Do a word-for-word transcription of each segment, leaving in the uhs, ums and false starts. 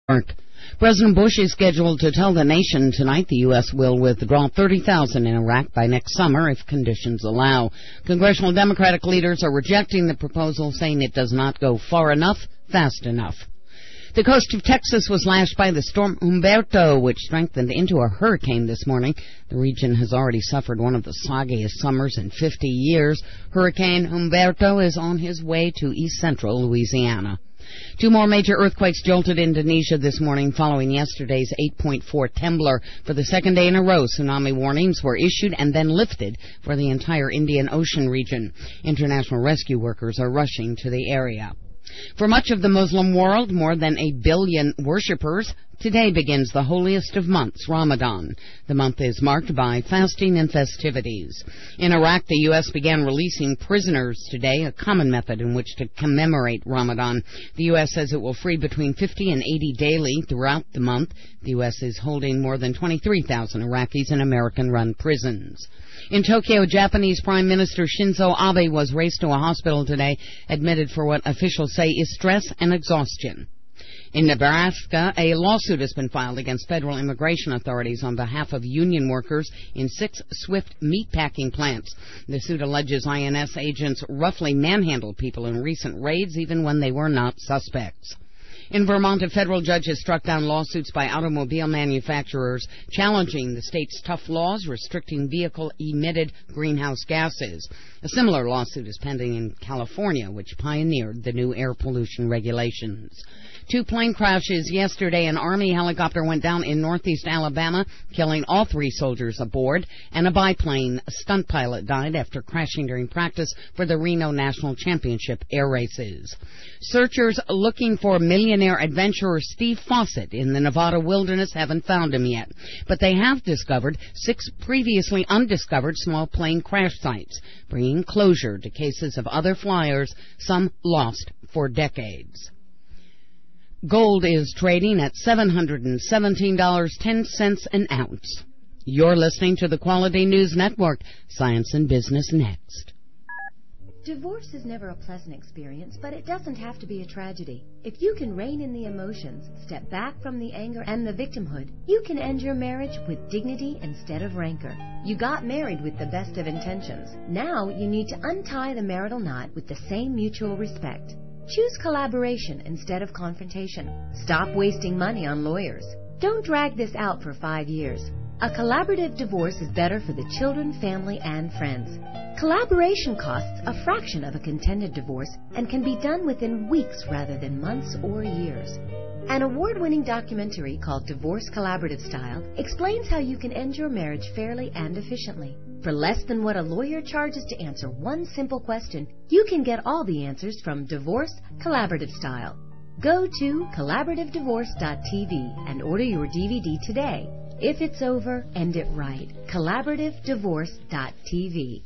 President Bush is scheduled to tell the nation tonight the U S will withdraw thirty thousand in Iraq by next summer if conditions allow. Congressional Democratic leaders are rejecting the proposal, saying it does not go far enough, fast enough. The coast of Texas was lashed by the storm Humberto, which strengthened into a hurricane this morning. The region has already suffered one of the soggiest summers in fifty years. Hurricane Humberto is on his way to east-central Louisiana. Two more major earthquakes jolted Indonesia this morning following yesterday's eight point four trembler. For the second day in a row, tsunami warnings were issued and then lifted for the entire Indian Ocean region. International rescue workers are rushing to the area. For much of the Muslim world, more than a billion worshippers, today begins the holiest of months, Ramadan. The month is marked by fasting and festivities. In Iraq, the U S began releasing prisoners today, a common method in which to commemorate Ramadan. The U S says it will free between fifty and eighty daily throughout the month. The U S is holding more than twenty-three thousand Iraqis in American-run prisons. In Tokyo, Japanese Prime Minister Shinzo Abe was raced to a hospital today, admitted for what officials say is stress and exhaustion. In Nebraska, a lawsuit has been filed against federal immigration authorities on behalf of union workers in six Swift meatpacking plants. The suit alleges I N S agents roughly manhandled people in recent raids, even when they were not suspects. In Vermont, a federal judge has struck down lawsuits by automobile manufacturers challenging the state's tough laws restricting vehicle-emitted greenhouse gases. A similar lawsuit is pending in California, which pioneered the new air pollution regulations. Two plane crashes yesterday. An Army helicopter went down in northeast Alabama, killing all three soldiers aboard, and a biplane stunt pilot died after crashing during practice for the Reno National Championship air races. Searchers looking for millionaire adventurer Steve Fawcett in the Nevada wilderness haven't found him yet, but they have discovered six previously undiscovered small plane crash sites, bringing closure to cases of other flyers, some lost for decades. Gold is trading at seven hundred seventeen dollars and ten cents an ounce. You're listening to the Quality News Network, Science and Business Next. Divorce is never a pleasant experience, but it doesn't have to be a tragedy. If you can rein in the emotions, step back from the anger and the victimhood, you can end your marriage with dignity instead of rancor. You got married with the best of intentions. Now you need to untie the marital knot with the same mutual respect. Choose collaboration instead of confrontation. Stop wasting money on lawyers. Don't drag this out for five years. A collaborative divorce is better for the children, family, and friends. Collaboration costs a fraction of a contended divorce and can be done within weeks rather than months or years. An award-winning documentary called Divorce Collaborative Style explains how you can end your marriage fairly and efficiently. For less than what a lawyer charges to answer one simple question, you can get all the answers from Divorce Collaborative Style. Go to collaborative divorce dot t v and order your D V D today. If it's over, end it right. collaborative divorce dot t v.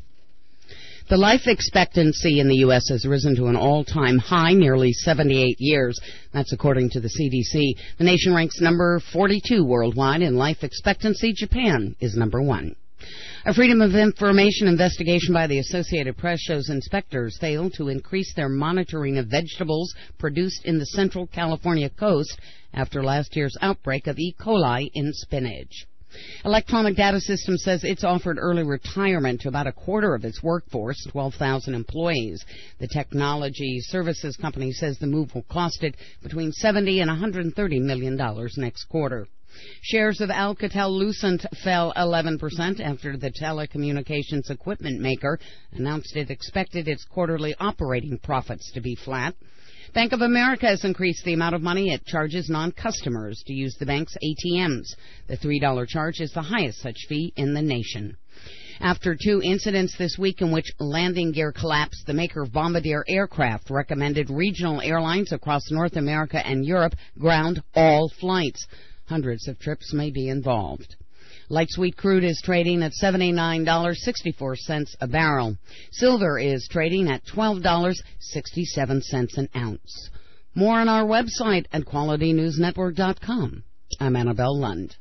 The life expectancy in the U S has risen to an all-time high, nearly seventy-eight years. That's according to the C D C. The nation ranks number forty-two worldwide in life expectancy. Japan is number one. A Freedom of Information investigation by the Associated Press shows inspectors failed to increase their monitoring of vegetables produced in the Central California coast after last year's outbreak of E. coli in spinach. Electronic Data Systems says it's offered early retirement to about a quarter of its workforce, twelve thousand employees. The technology services company says the move will cost it between seventy and one hundred thirty million dollars next quarter. Shares of Alcatel-Lucent fell eleven percent after the telecommunications equipment maker announced it expected its quarterly operating profits to be flat. Bank of America has increased the amount of money it charges non-customers to use the bank's A T Ms. The three dollar charge is the highest such fee in the nation. After two incidents this week in which landing gear collapsed, the maker of Bombardier aircraft recommended regional airlines across North America and Europe ground all flights. Hundreds of trips may be involved. Light sweet crude is trading at seventy-nine dollars and sixty-four cents a barrel. Silver is trading at twelve dollars and sixty-seven cents an ounce. More on our website at quality news network dot com. I'm Annabelle Lund.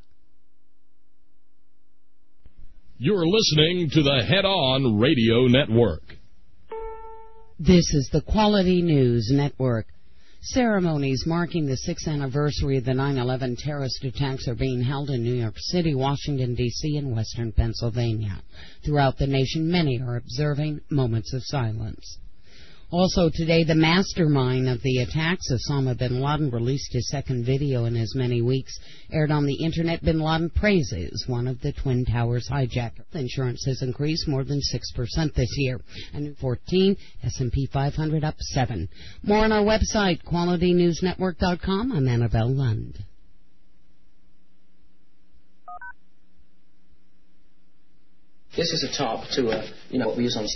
You're listening to the Head On Radio Network. This is the Quality News Network. Ceremonies marking the sixth anniversary of the nine eleven terrorist attacks are being held in New York City, Washington, D C, and western Pennsylvania. Throughout the nation, many are observing moments of silence. Also today, the mastermind of the attacks, Osama bin Laden, released his second video in as many weeks. Aired on the Internet, bin Laden praises one of the Twin Towers hijackers. Insurance has increased more than six percent this year. And fourteen, S and P five hundred up seven. More on our website, quality news network dot com. I'm Annabelle Lund. This is a top to, uh, you know, what we use on...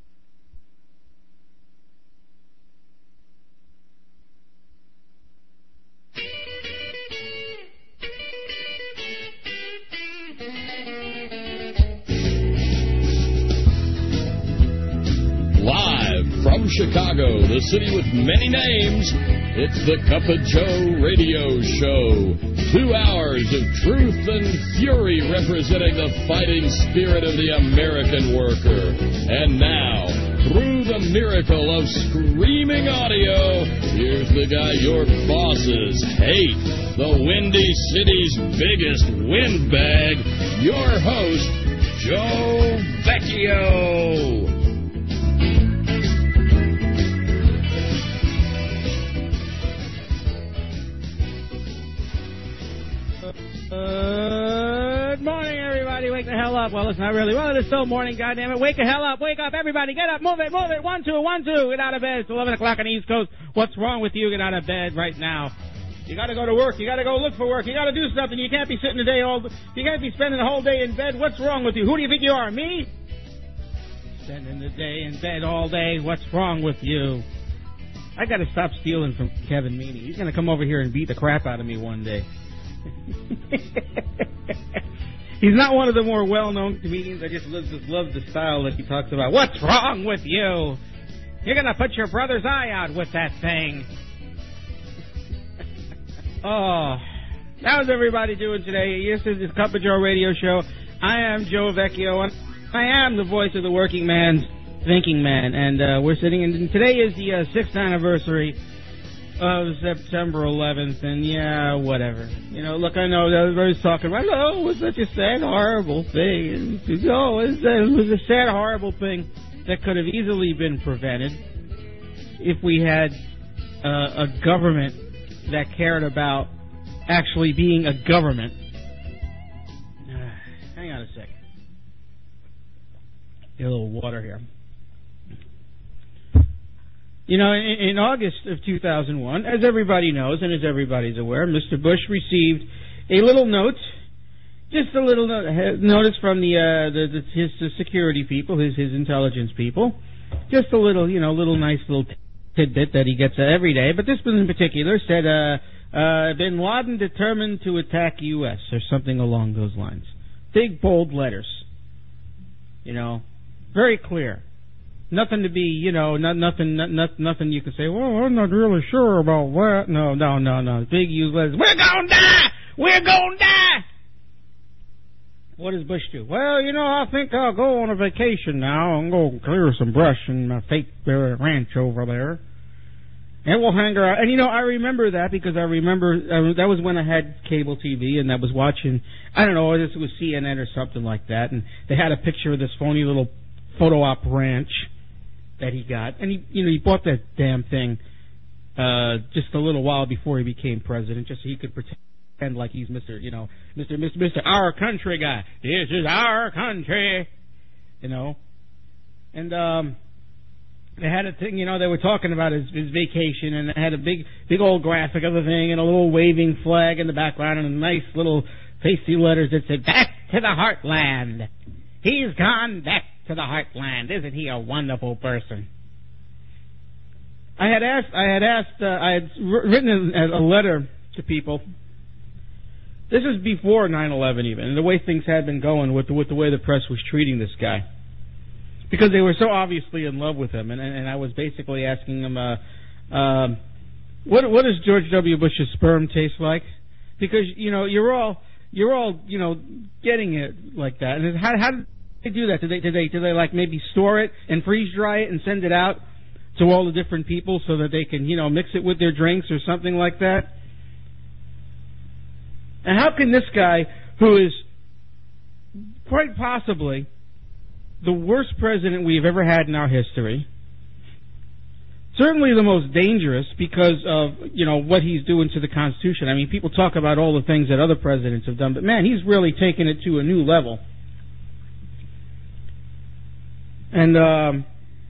From Chicago, the city with many names, it's the Cup of Joe radio show. Two hours of truth and fury representing the fighting spirit of the American worker. And now, through the miracle of streaming audio, here's the guy your bosses hate, the Windy City's biggest windbag, your host, Joe Vecchio. Good morning, everybody. Wake the hell up. Well, it's not really. Well, it is still morning, goddammit. Wake the hell up. Wake up, everybody. Get up. Move it. Move it. One, two, one, two. Get out of bed. It's eleven o'clock on the East Coast. What's wrong with you? Get out of bed right now. You got to go to work. You got to go look for work. You got to do something. You can't be sitting the day all. You can't be spending the whole day in bed. What's wrong with you? Who do you think you are? Me? Spending the day in bed all day. What's wrong with you? I got to stop stealing from Kevin Meaney. He's going to come over here and beat the crap out of me one day. He's not one of the more well-known comedians. I just love, just love the style that he talks about. What's wrong with you? You're going to put your brother's eye out with that thing. Oh, how's everybody doing today? This is the Cup of Joe radio show. I am Joe Vecchio, and I am the voice of the working man's thinking man. And uh, we're sitting in. Today is the uh, sixth anniversary of September eleventh, and yeah, whatever. You know, look, I know everybody's talking about, oh, it was such a sad, horrible thing. Oh, it was a sad, horrible thing that could have easily been prevented if we had uh, a government that cared about actually being a government. Uh, hang on a second. Get a little water here. You know, in, in August of two thousand one, as everybody knows and as everybody's aware, Mister Bush received a little note, just a little no- notice from the, uh, the, the his uh, security people, his his intelligence people, just a little, you know, little nice little tidbit that he gets uh, every day. But this one in particular said, uh, uh, Bin Laden determined to attack U S or something along those lines. Big bold letters, you know, very clear. Nothing to be, you know, not, nothing, not, not, nothing you can say, well, I'm not really sure about that. No, no, no, no. Big use letters. We're gonna die! We're gonna die! What does Bush do? Well, you know, I think I'll go on a vacation now and go clear some brush in my fake uh, ranch over there. And we'll hang around. And, you know, I remember that because I remember uh, that was when I had cable T V and I was watching, I don't know, this was C N N or something like that. And they had a picture of this phony little photo op ranch that he got, and he, you know, he bought that damn thing uh, just a little while before he became president, just so he could pretend like he's Mister, you know, Mister Mister Mister Our country guy. This is our country, you know. And um, they had a thing, you know, they were talking about his, his vacation, and it had a big, big old graphic of the thing, and a little waving flag in the background, and a nice little pasty letters that said, "Back to the heartland. He's gone back to the heartland. Isn't he a wonderful person?" I had asked, I had asked, uh, I had written a, a letter to people. This is before nine eleven even, and the way things had been going with the, with the way the press was treating this guy, because they were so obviously in love with him, and, and, and I was basically asking them, uh, uh, what what does George W. Bush's sperm taste like? Because you know you're all you're all you know getting it like that, and how how did they do that? Did they did they did they like maybe store it and freeze dry it and send it out to all the different people so that they can, you know, mix it with their drinks or something like that? And how can this guy, who is quite possibly the worst president we've ever had in our history, certainly the most dangerous because of, you know, what he's doing to the Constitution. I mean, people talk about all the things that other presidents have done, but man, he's really taken it to a new level. And, um,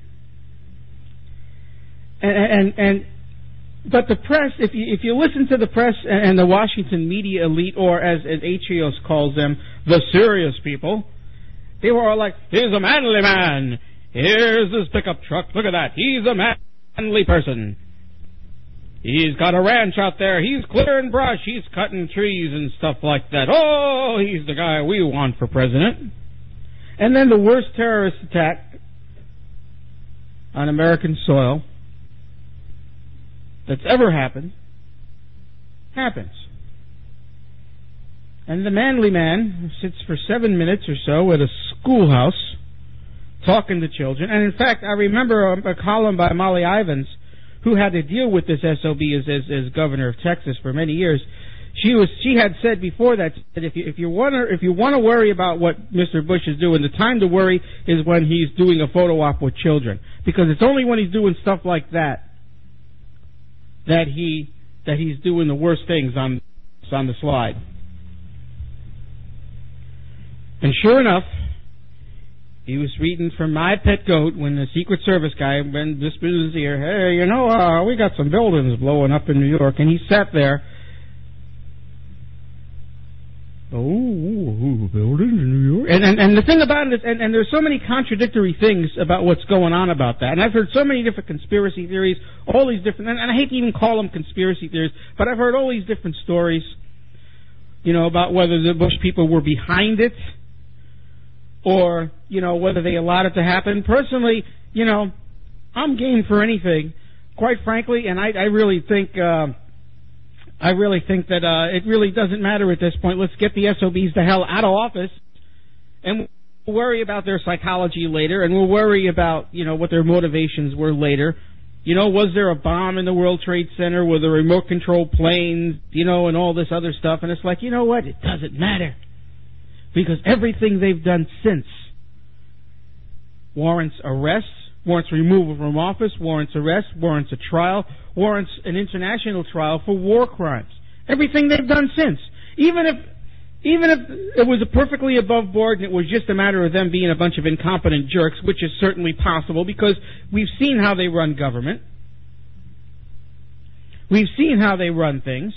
and, and, and, but the press, if you, if you listen to the press and the Washington media elite, or as, as Atrios calls them, the serious people, they were all like, here's a manly man. Here's his pickup truck. Look at that. He's a manly person. He's got a ranch out there. He's clearing brush. He's cutting trees and stuff like that. Oh, he's the guy we want for president. And then the worst terrorist attack on American soil that's ever happened happens. And the manly man sits for seven minutes or so at a schoolhouse talking to children. And in fact, I remember a, a column by Molly Ivins, who had to deal with this S O B as, as, as governor of Texas for many years. She was she had said before that, that if you if you want to if you want to worry about what Mister Bush is doing, the time to worry is when he's doing a photo op with children, because it's only when he's doing stuff like that that he that he's doing the worst things on on the slide. And sure enough, he was reading from My Pet Goat when the Secret Service guy went this his ear. Hey, you know, uh, we got some buildings blowing up in New York, and he sat there. Oh, buildings in New York. And, and and the thing about it is, and, and there's so many contradictory things about what's going on about that. And I've heard so many different conspiracy theories, all these different, and, and I hate to even call them conspiracy theories, but I've heard all these different stories, you know, about whether the Bush people were behind it, or, you know, whether they allowed it to happen. Personally, you know, I'm game for anything, quite frankly, and I, I really think, uh, I really think that uh, it really doesn't matter at this point. Let's get the S O Bs the hell out of office, and we'll worry about their psychology later, and we'll worry about, you know, what their motivations were later. You know, was there a bomb in the World Trade Center? Were there remote control planes? You know, and all this other stuff. And it's like, you know what? It doesn't matter. Because everything they've done since warrants arrest, warrants removal from office, warrants arrest, warrants a trial, warrants an international trial for war crimes. Everything they've done since. Even if even if it was perfectly above board and it was just a matter of them being a bunch of incompetent jerks, which is certainly possible because we've seen how they run government. We've seen how they run things.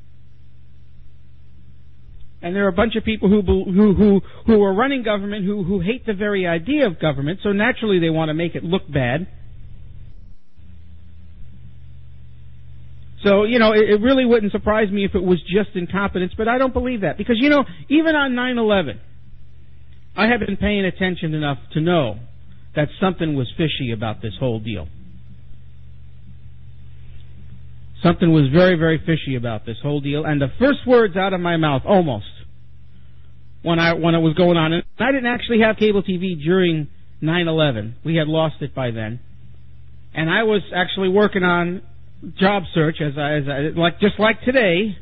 And there are a bunch of people who who who who are running government who who hate the very idea of government, so naturally they want to make it look bad. So, you know, it, it really wouldn't surprise me if it was just incompetence, but I don't believe that. Because, you know, even on nine eleven, I have been paying attention enough to know that something was fishy about this whole deal. Something was very, very fishy about this whole deal. And the first words out of my mouth, almost, when I when it was going on, and I didn't actually have cable T V during nine eleven. We had lost it by then. And I was actually working on job search, as I, as I like just like today.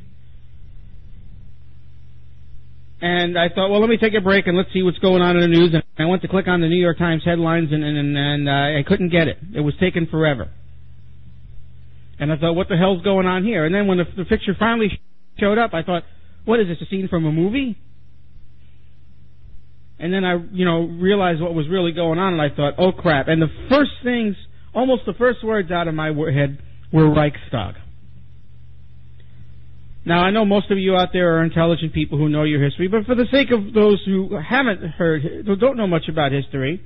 And I thought, well, let me take a break and let's see what's going on in the news. And I went to click on the New York Times headlines, and, and, and uh, I couldn't get it. It was taking forever. And I thought, what the hell's going on here? And then when the, the picture finally showed up, I thought, what is this, a scene from a movie? And then I, you know, realized what was really going on, and I thought, oh, crap. And the first things, almost the first words out of my head were Reichstag. Now, I know most of you out there are intelligent people who know your history, but for the sake of those who haven't heard, who don't know much about history,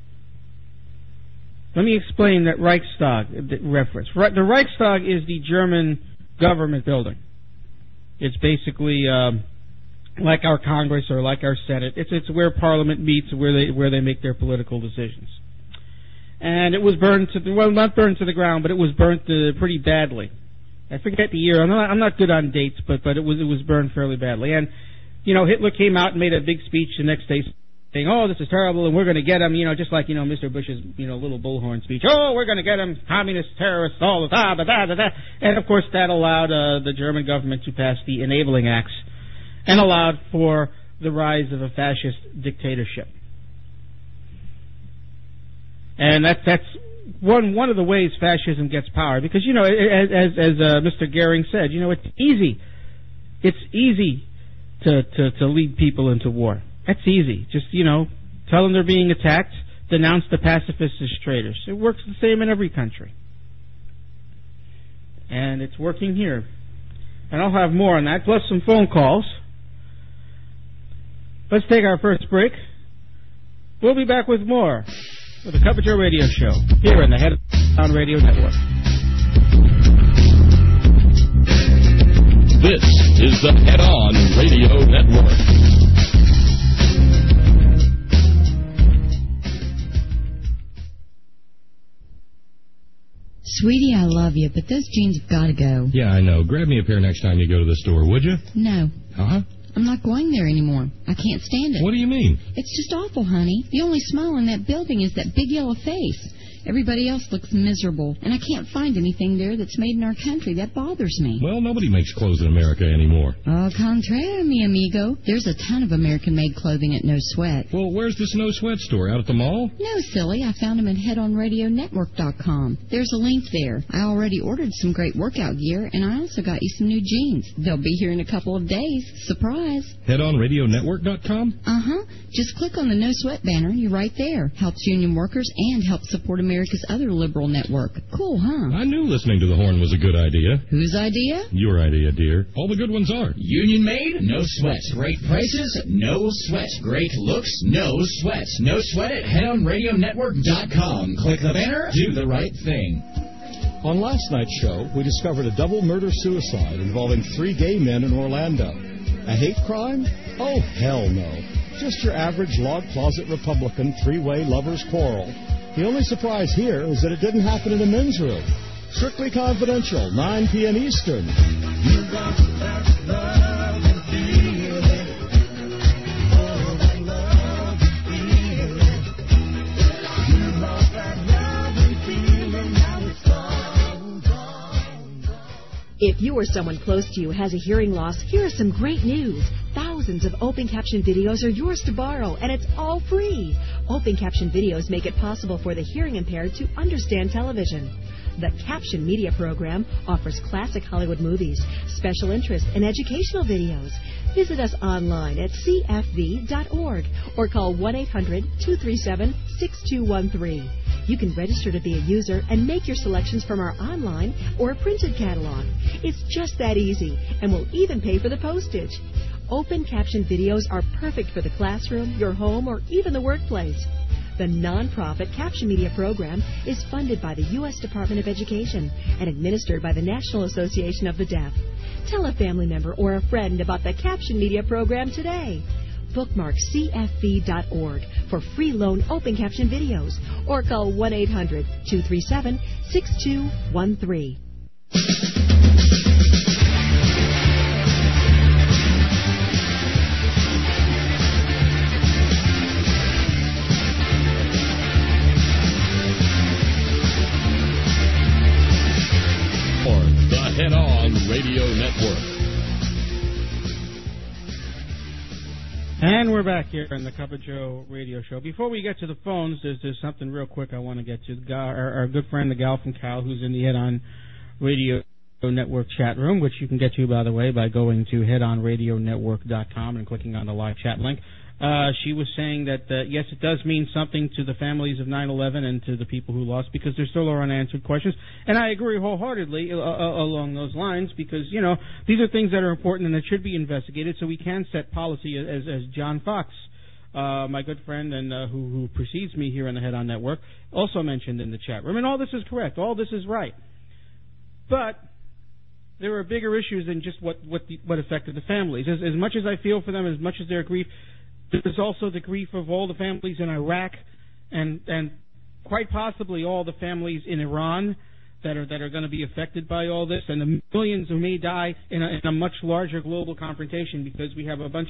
let me explain that Reichstag reference. The Reichstag is the German government building. It's basically um, like our Congress or like our Senate. It's it's where Parliament meets, where they where they make their political decisions. And it was burned to the, well, not burned to the ground, but it was burnt uh, pretty badly. I forget the year. I'm not, I'm not good on dates, but but it was it was burned fairly badly. And you know, Hitler came out and made a big speech the next day saying, oh, this is terrible, and we're going to get them, you know, just like, you know, Mister Bush's, you know, little bullhorn speech. Oh, we're going to get them, communist terrorists, all the da, da, da, da, da. And, of course, that allowed uh, the German government to pass the Enabling Acts and allowed for the rise of a fascist dictatorship. And that's that's one one of the ways fascism gets power, because, you know, as as, as uh, Mister Goering said, you know, it's easy. It's easy to, to, to lead people into war. That's easy. Just, you know, tell them they're being attacked, denounce the pacifists as traitors. It works the same in every country. And it's working here. And I'll have more on that, plus some phone calls. Let's take our first break. We'll be back with more with the Cup of Joe Radio Show here in the Head On Radio Network. This is the Head On Radio Network. Sweetie, I love you, but those jeans have got to go. Yeah, I know. Grab me a pair next time you go to the store, would you? No. Uh-huh. I'm not going there anymore. I can't stand it. What do you mean? It's just awful, honey. The only smile in that building is that big yellow face. Everybody else looks miserable, and I can't find anything there that's made in our country. That bothers me. Well, nobody makes clothes in America anymore. Au contraire, mi amigo. There's a ton of American-made clothing at No Sweat. Well, where's this No Sweat store? Out at the mall? No, silly. I found them at head on radio network dot com. There's a link there. I already ordered some great workout gear, and I also got you some new jeans. They'll be here in a couple of days. Surprise. head on radio network dot com? Uh-huh. Just click on the No Sweat banner, and you're right there. Helps union workers and helps support America's other liberal network. Cool, huh? I knew listening to the horn was a good idea. Whose idea? Your idea, dear. All the good ones are. Union made? No sweat. Great prices? No sweat. Great looks? No sweat. No sweat at head on radio network dot com. Click the banner. Do the right thing. On last night's show, we discovered a double murder-suicide involving three gay men in Orlando. A hate crime? Oh, hell no. Just your average log closet Republican three-way lover's quarrel. The only surprise here is that it didn't happen in a men's room. Strictly Confidential, nine p.m. Eastern. You got that love and feeling. Oh, that love and feeling. You got that love and feeling. Now it's gone, gone, gone. If you or someone close to you has a hearing loss, here is some great news. Thousands of open caption videos are yours to borrow, and it's all free. Open caption videos make it possible for the hearing impaired to understand television. The Caption Media Program offers classic Hollywood movies, special interest, and educational videos. Visit us online at c f v dot org or call one eight hundred two three seven six two one three. You can register to be a user and make your selections from our online or printed catalog. It's just that easy, and we'll even pay for the postage. Open caption videos are perfect for the classroom, your home, or even the workplace. The nonprofit Caption Media Program is funded by the U S Department of Education and administered by the National Association of the Deaf. Tell a family member or a friend about the Caption Media Program today. Bookmark c f v dot org for free loan open caption videos or call one eight hundred two three seven six two one three. Head On Radio Network. And we're back here in the Cup of Joe Radio Show. Before we get to the phones, there's, there's something real quick I want to get to. The guy, our, our good friend, the gal from Cal, who's in the Head On Radio Network chat room, which you can get to, by the way, by going to head on radio network dot com and clicking on the live chat link. Uh, she was saying that, uh, yes, it does mean something to the families of nine eleven and to the people who lost, because there still are unanswered questions. And I agree wholeheartedly uh, uh, along those lines, because, you know, these are things that are important and that should be investigated so we can set policy, as, as John Fox, uh, my good friend and uh, who, who precedes me here on the Head On Network, also mentioned in the chat room. And all this is correct. All this is right. But there are bigger issues than just what, what, the, what affected the families. As, as much as I feel for them, as much as their grief, there's also the grief of all the families in Iraq and and quite possibly all the families in Iran that are that are going to be affected by all this, and the millions who may die in a, in a much larger global confrontation, because we have a bunch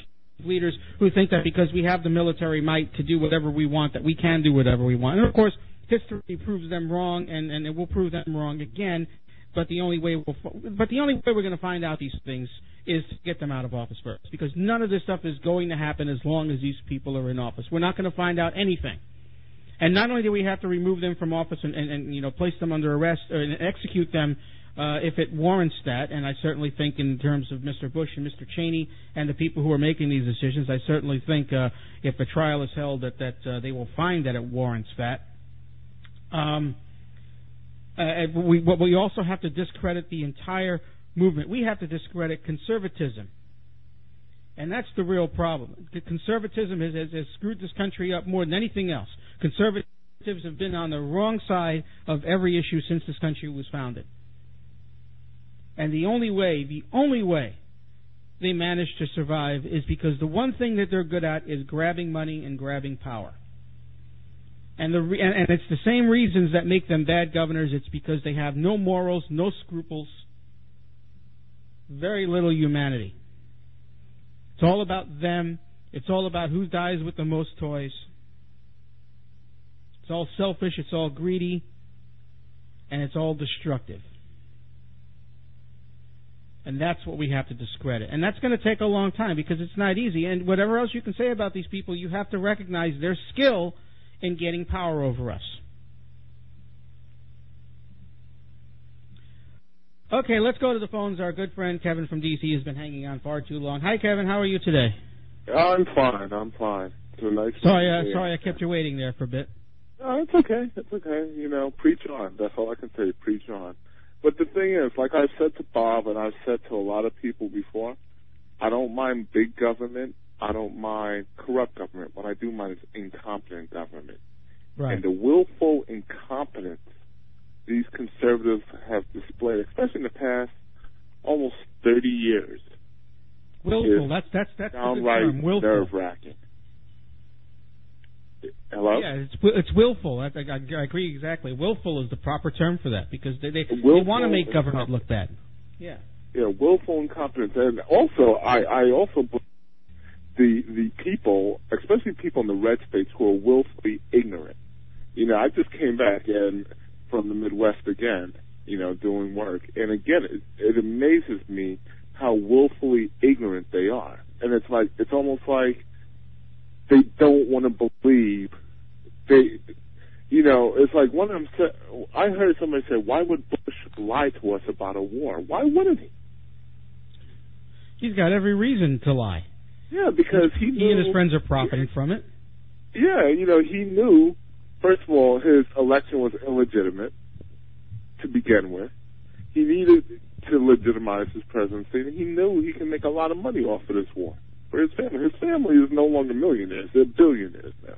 leaders who think that because we have the military might to do whatever we want, that we can do whatever we want. And, of course, history proves them wrong, and, and it will prove them wrong again. But the only way we'll, but the only way we're going to find out these things is to get them out of office first, because none of this stuff is going to happen as long as these people are in office. We're not going to find out anything. And not only do we have to remove them from office and, and, and you know, place them under arrest and execute them uh, if it warrants that, and I certainly think in terms of Mister Bush and Mister Cheney and the people who are making these decisions, I certainly think uh, if the trial is held that, that uh, they will find that it warrants that. Um, uh, we, but we also have to discredit the entire movement. We have to discredit conservatism. And that's the real problem. The conservatism has, has, has screwed this country up more than anything else. Conservatives have been on the wrong side of every issue since this country was founded. And the only way, the only way they manage to survive is because the one thing that they're good at is grabbing money and grabbing power. And, the, and, and it's the same reasons that make them bad governors. It's because they have no morals, no scruples, very little humanity. It's all about them. It's all about who dies with the most toys. It's all selfish. It's all greedy. And it's all destructive. And that's what we have to discredit. And that's going to take a long time because it's not easy. And whatever else you can say about these people, you have to recognize their skill in getting power over us. Okay, let's go to the phones. Our good friend Kevin from D C has been hanging on far too long. Hi, Kevin. How are you today? I'm fine. I'm fine. It's a nice sorry, uh, sorry, I kept you waiting there for a bit. No, it's okay. It's okay. You know, preach on. That's all I can say. Preach on. But the thing is, like I've said to Bob and I've said to a lot of people before, I don't mind big government. I don't mind corrupt government. What I do mind is incompetent government. Right. And the willful incompetence these conservatives have displayed, especially in the past almost thirty years. Willful. That's that's that's downright the term. Willful. Nerve-wracking. Hello? Yeah, it's it's willful. I, I, I agree exactly. Willful is the proper term for that because they they, they want to make government look bad. Yeah. Yeah, willful incompetence, and also I I also believe the the people, especially people in the red states, who are willfully ignorant. You know, I just came back and from the Midwest again, you know, doing work, and again, it, it amazes me how willfully ignorant they are, and it's like it's almost like they don't want to believe they, you know, it's like one of them said. I heard somebody say, "Why would Bush lie to us about a war? Why wouldn't he?" He's got every reason to lie. Yeah, because he knew, he and his friends are profiting from it. Yeah, you know, he knew. First of all, his election was illegitimate to begin with. He needed to legitimize his presidency, and he knew he can make a lot of money off of this war for his family. His family is no longer millionaires; they're billionaires now.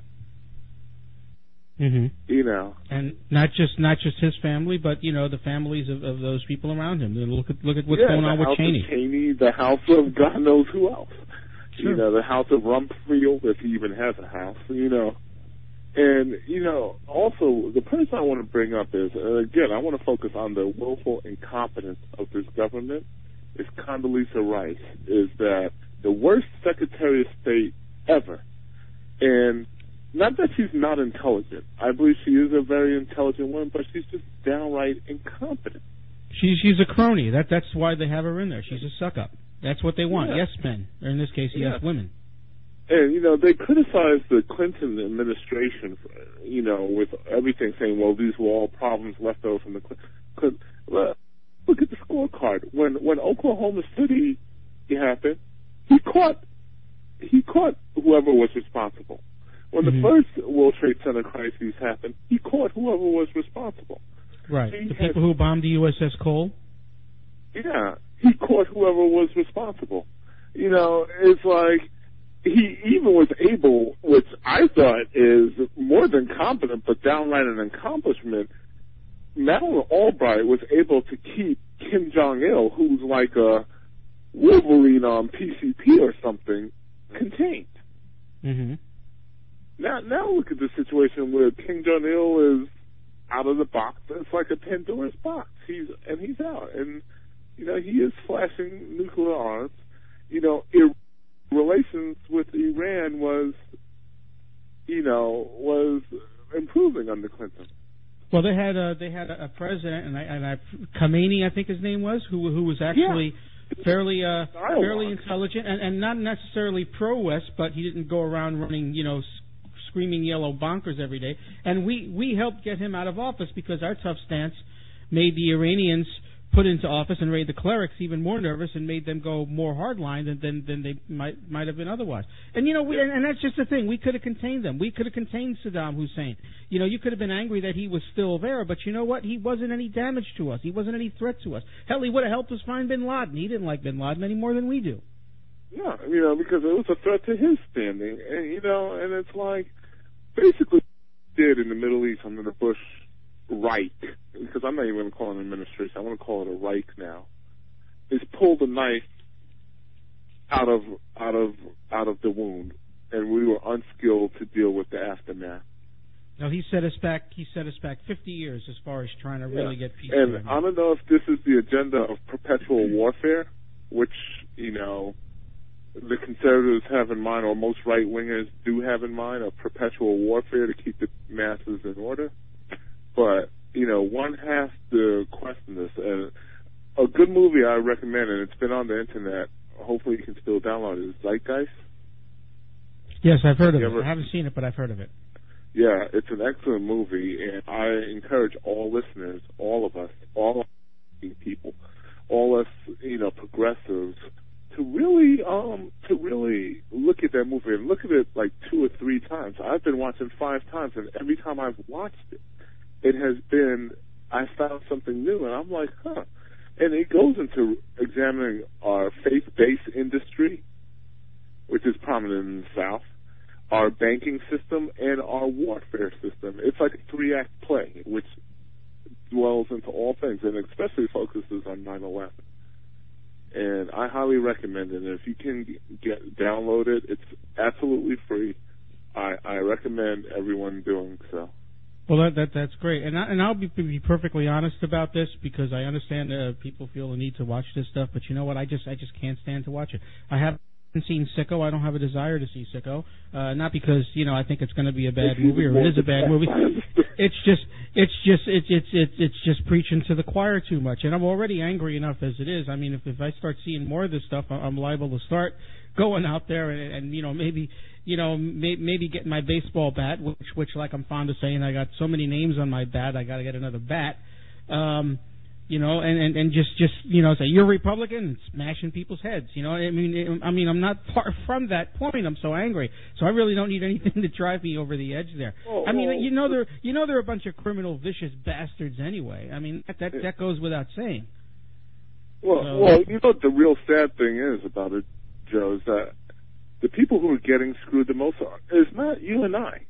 Mm-hmm. You know, and not just not just his family, but you know the families of, of those people around him. Look at look at what's yeah, going on with house Cheney. Of Cheney, the house of God knows who else. Sure. You know, the house of Rumsfeld, if he even has a house. You know. And, you know, also, the person I want to bring up is, uh, again, I want to focus on the willful incompetence of this government, is Condoleezza Rice, is that the worst Secretary of State ever. And not that she's not intelligent. I believe she is a very intelligent woman, but she's just downright incompetent. She's, she's a crony. That, that's why they have her in there. She's a suck-up. That's what they want. Yeah. Yes men. Or in this case, yeah. yes women. And, you know, they criticized the Clinton administration, for, you know, with everything saying, well, these were all problems left over from the Clinton. Look at the scorecard. When when Oklahoma City happened, he caught he caught whoever was responsible. When mm-hmm. the first World Trade Center crisis happened, he caught whoever was responsible. Right. He the had, people who bombed the U S S Cole? Yeah. He caught whoever was responsible. You know, it's like, he even was able, which I thought is more than competent, but downright an accomplishment, Madeleine Albright was able to keep Kim Jong-il, who's like a Wolverine on P C P or something, contained. Mm-hmm. Now, now look at the situation where Kim Jong-il is out of the box. It's like a Pandora's box. He's and he's out, and you know he is flashing nuclear arms. You know, it, relations relations with Iran was, you know, was improving under Clinton. Well, they had a, they had a president, and I, and I, Khamenei, I think his name was, who who was actually yeah. fairly uh, fairly intelligent and, and not necessarily pro-West, but he didn't go around running, you know, screaming yellow bonkers every day. And we, we helped get him out of office because our tough stance made the Iranians put into office and made the clerics even more nervous and made them go more hardline than than, than they might might have been otherwise. And you know, we, and, and that's just the thing. We could have contained them. We could have contained Saddam Hussein. You know, you could have been angry that he was still there, but you know what? He wasn't any damage to us. He wasn't any threat to us. Hell, he would have helped us find Bin Laden. He didn't like Bin Laden any more than we do. Yeah, you know, because it was a threat to his standing, and you know, and it's like basically what he did in the Middle East under the Bush Reich, because I'm not even going to call it an administration, I want to call it a Reich now, is pull the knife out of out of out of the wound, and we were unskilled to deal with the aftermath. No, he set us back. He set us back fifty years as far as trying to yeah. really get peace. And I don't know if this is the agenda of perpetual warfare, which you know the conservatives have in mind, or most right wingers do have in mind, of perpetual warfare to keep the masses in order. But, you know, one has to question this. And a good movie I recommend, and it's been on the Internet, hopefully you can still download it, is Zeitgeist. Yes, I've heard of you it. Ever... I haven't seen it, but I've heard of it. Yeah, it's an excellent movie, and I encourage all listeners, all of us, all people, all us, you know, progressives, to really, um, to really look at that movie and look at it like two or three times. I've been watching five times, and every time I've watched it, it has been, I found something new, and I'm like, huh. And it goes into examining our faith-based industry, which is prominent in the South, our banking system, and our warfare system. It's like a three-act play, which dwells into all things, and especially focuses on nine eleven. And I highly recommend it. And if you can get download it, it's absolutely free. I, I recommend everyone doing so. Well, that, that that's great, and I, and I'll be, be perfectly honest about this because I understand uh, people feel the need to watch this stuff, but you know what? I just I just can't stand to watch it. I haven't seen Sicko. I don't have a desire to see Sicko. Uh, not because you know I think it's going to be a bad movie or it is a bad movie. It's just it's just it's it's it's it's just preaching to the choir too much, and I'm already angry enough as it is. I mean, if if I start seeing more of this stuff, I'm liable to start going out there and, and you know maybe. You know, may, maybe get my baseball bat, which, which, like I'm fond of saying, I got so many names on my bat, I got to get another bat. Um, you know, and, and, and just, just, you know, say you're Republican, and smashing people's heads. You know, I mean, it, I mean, I'm not far from that point. I'm so angry, so I really don't need anything to drive me over the edge there. Oh, I mean, oh, you know, they're, you know, they're a bunch of criminal, vicious bastards anyway. I mean, that that, that goes without saying. Well, so, well, you know what the real sad thing is about it, Joe, is that the people who are getting screwed the most are, is not you and I.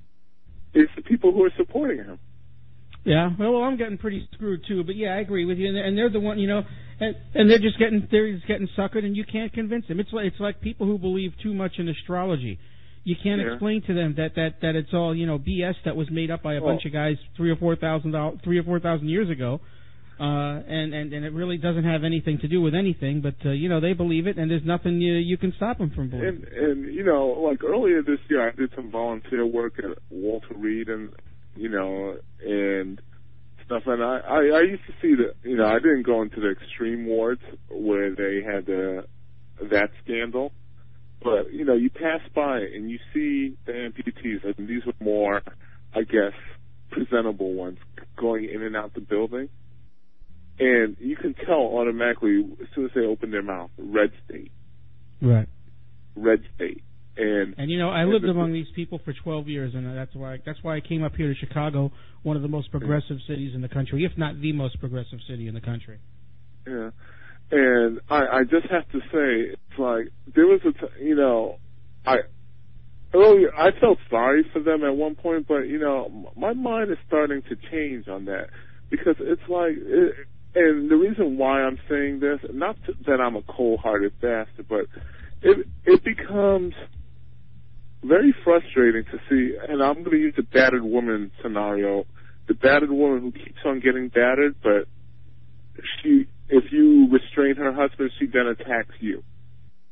It's the people who are supporting him. Yeah, well, well, I'm getting pretty screwed too, but yeah, I agree with you. And they're, and they're the one, you know, and, and they're just getting they're just getting suckered, and you can't convince them. It's like it's like people who believe too much in astrology. You can't yeah. explain to them that, that, that it's all you know B S that was made up by a oh. bunch of guys three or four thousand three or four thousand years ago. Uh, and, and, and it really doesn't have anything to do with anything, but, uh, you know, they believe it, and there's nothing you, you can stop them from believing. And, and, you know, like earlier this year, I did some volunteer work at Walter Reed and, you know, and stuff, and I, I, I used to see that, you know, I didn't go into the extreme wards where they had the, that scandal, but, you know, you pass by and you see the amputees, and these were more, I guess, presentable ones going in and out the building. And you can tell automatically as soon as they open their mouth, red state. Right. Red state. And and you know, I lived among these people for twelve years, and that's why that's why I came up here to Chicago, one of the most progressive cities in the country, if not the most progressive city in the country. Yeah. And I, I just have to say, it's like there was a, t- you know, I earlier I felt sorry for them at one point, but you know, my mind is starting to change on that because it's like. It, And the reason why I'm saying this, not to, that I'm a cold-hearted bastard, but it it becomes very frustrating to see, and I'm going to use the battered woman scenario, the battered woman who keeps on getting battered, but she, if you restrain her husband, she then attacks you.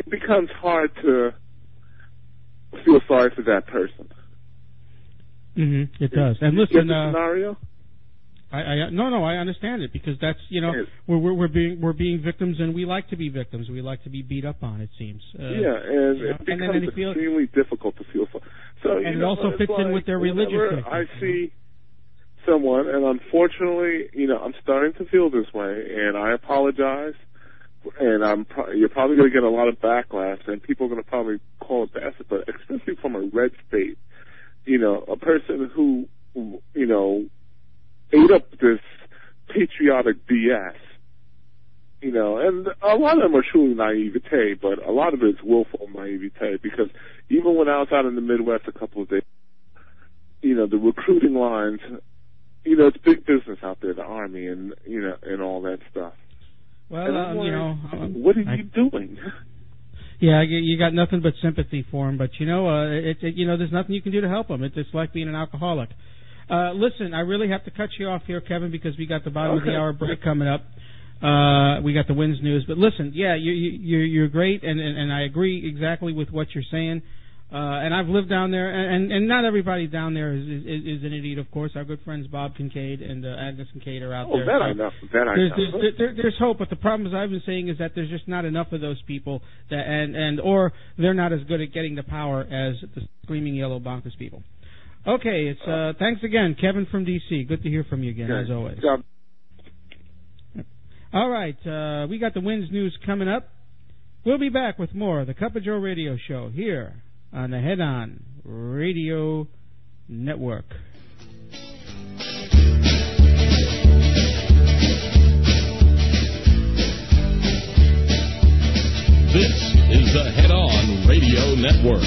it becomes hard to feel sorry for that person. Mm-hmm. It does. And listen, you get the uh, scenario? I, I no no I understand it, because that's, you know, we're, we're we're being we're being victims, and we like to be victims. We like to be beat up on, it seems. Uh, yeah, and you know, it becomes and then it feels, extremely difficult to feel sorry. So and you it know, also fits like in with their religious. I see someone, and unfortunately, you know, I'm starting to feel this way, and I apologize. And I'm pro- you're probably going to get a lot of backlash, and people are going to probably call it bastard, but especially from a red state, you know, a person who, you know, ate up this patriotic B S, you know, and a lot of them are truly naivete, but a lot of it is willful naivete, because even when I was out in the Midwest a couple of days, you know, the recruiting lines, you know, it's big business out there, the Army, and, you know, and all that stuff. Well, um, wondering, you know, um, what are I, you doing? Yeah, you, you got nothing but sympathy for him, but you know, uh, it, it, you know, there's nothing you can do to help him. It's just like being an alcoholic. Uh, listen, I really have to cut you off here, Kevin, because we got the bottom okay. of the hour break coming up. Uh, we got the Winds News, but listen, yeah, you, you, you're you're great, and, and and I agree exactly with what you're saying. Uh, and I've lived down there, and, and not everybody down there is, is, is an idiot, of course. Our good friends Bob Kincaid and uh, Agnes Kincaid are out oh, there. That so I know. That I there's, know. There's, there, there's hope, but the problem, as I've been saying, is that there's just not enough of those people, that, and, and or they're not as good at getting the power as the screaming yellow bonkers people. Okay, it's uh, thanks again, Kevin from D C. Good to hear from you again, okay. as always. Yeah. All right, uh, we got the Winds News coming up. We'll be back with more of the Cup of Joe radio show here on the Head On Radio Network. This is the Head On Radio Network.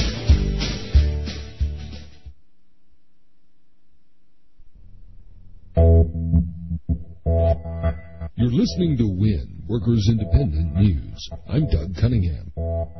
You're listening to WIN, Workers Independent News. I'm Doug Cunningham.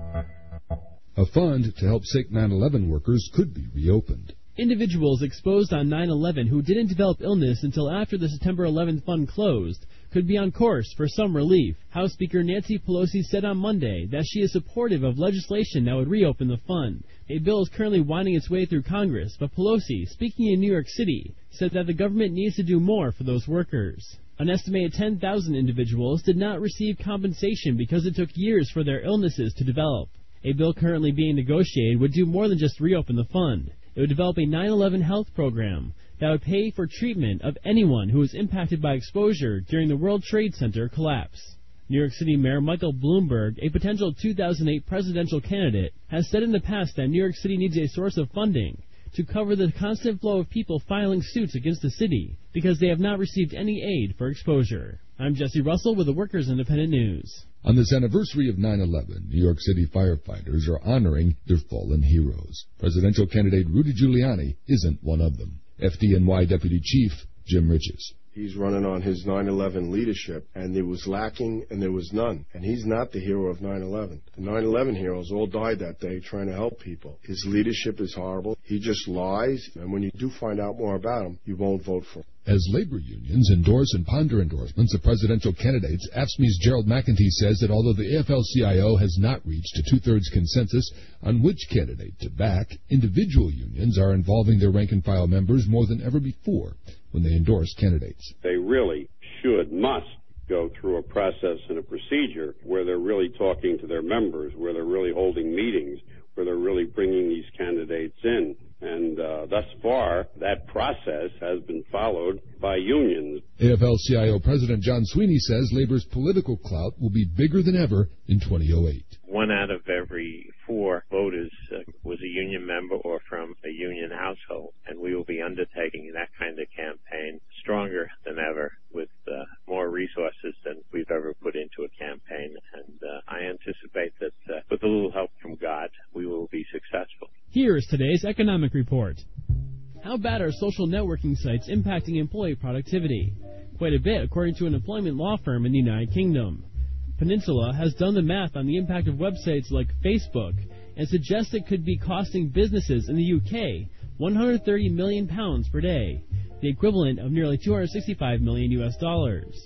A fund to help sick nine eleven workers could be reopened. Individuals exposed on nine eleven who didn't develop illness until after the September eleventh fund closed could be on course for some relief. House Speaker Nancy Pelosi said on Monday that she is supportive of legislation that would reopen the fund. A bill is currently winding its way through Congress, but Pelosi, speaking in New York City, said that the government needs to do more for those workers. An estimated ten thousand individuals did not receive compensation because it took years for their illnesses to develop. A bill currently being negotiated would do more than just reopen the fund. It would develop a nine eleven health program that would pay for treatment of anyone who was impacted by exposure during the World Trade Center collapse. New York City Mayor Michael Bloomberg, a potential two thousand eight presidential candidate, has said in the past that New York City needs a source of funding to cover the constant flow of people filing suits against the city because they have not received any aid for exposure. I'm Jesse Russell with the Workers Independent News. On this anniversary of nine eleven, New York City firefighters are honoring their fallen heroes. Presidential candidate Rudy Giuliani isn't one of them. F D N Y Deputy Chief Jim Riches. He's running on his nine eleven leadership, and there was lacking and there was none. And he's not the hero of nine eleven. The nine eleven heroes all died that day trying to help people. His leadership is horrible. He just lies, and when you do find out more about him, you won't vote for him. As labor unions endorse and ponder endorsements of presidential candidates, A F S C Me's Gerald McEntee says that although the A F L C I O has not reached a two-thirds consensus on which candidate to back, individual unions are involving their rank-and-file members more than ever before when they endorse candidates. They really should, must go through a process and a procedure where they're really talking to their members, where they're really holding meetings, where they're really bringing these candidates in. And uh, thus far, that process has been followed by unions. A F L C I O President John Sweeney says labor's political clout will be bigger than ever in twenty oh eight. One out of every four voters uh, was a union member or from a union household, and we will be undertaking that kind of campaign stronger than ever with uh, more resources than we've ever put into a campaign. And uh, I anticipate that uh, with a little help from God, we will be successful. Here is today's economic report. How bad are social networking sites impacting employee productivity? Quite a bit, according to an employment law firm in the United Kingdom. Peninsula has done the math on the impact of websites like Facebook and suggests it could be costing businesses in the U K one hundred thirty million pounds per day, the equivalent of nearly two hundred sixty-five million U S dollars.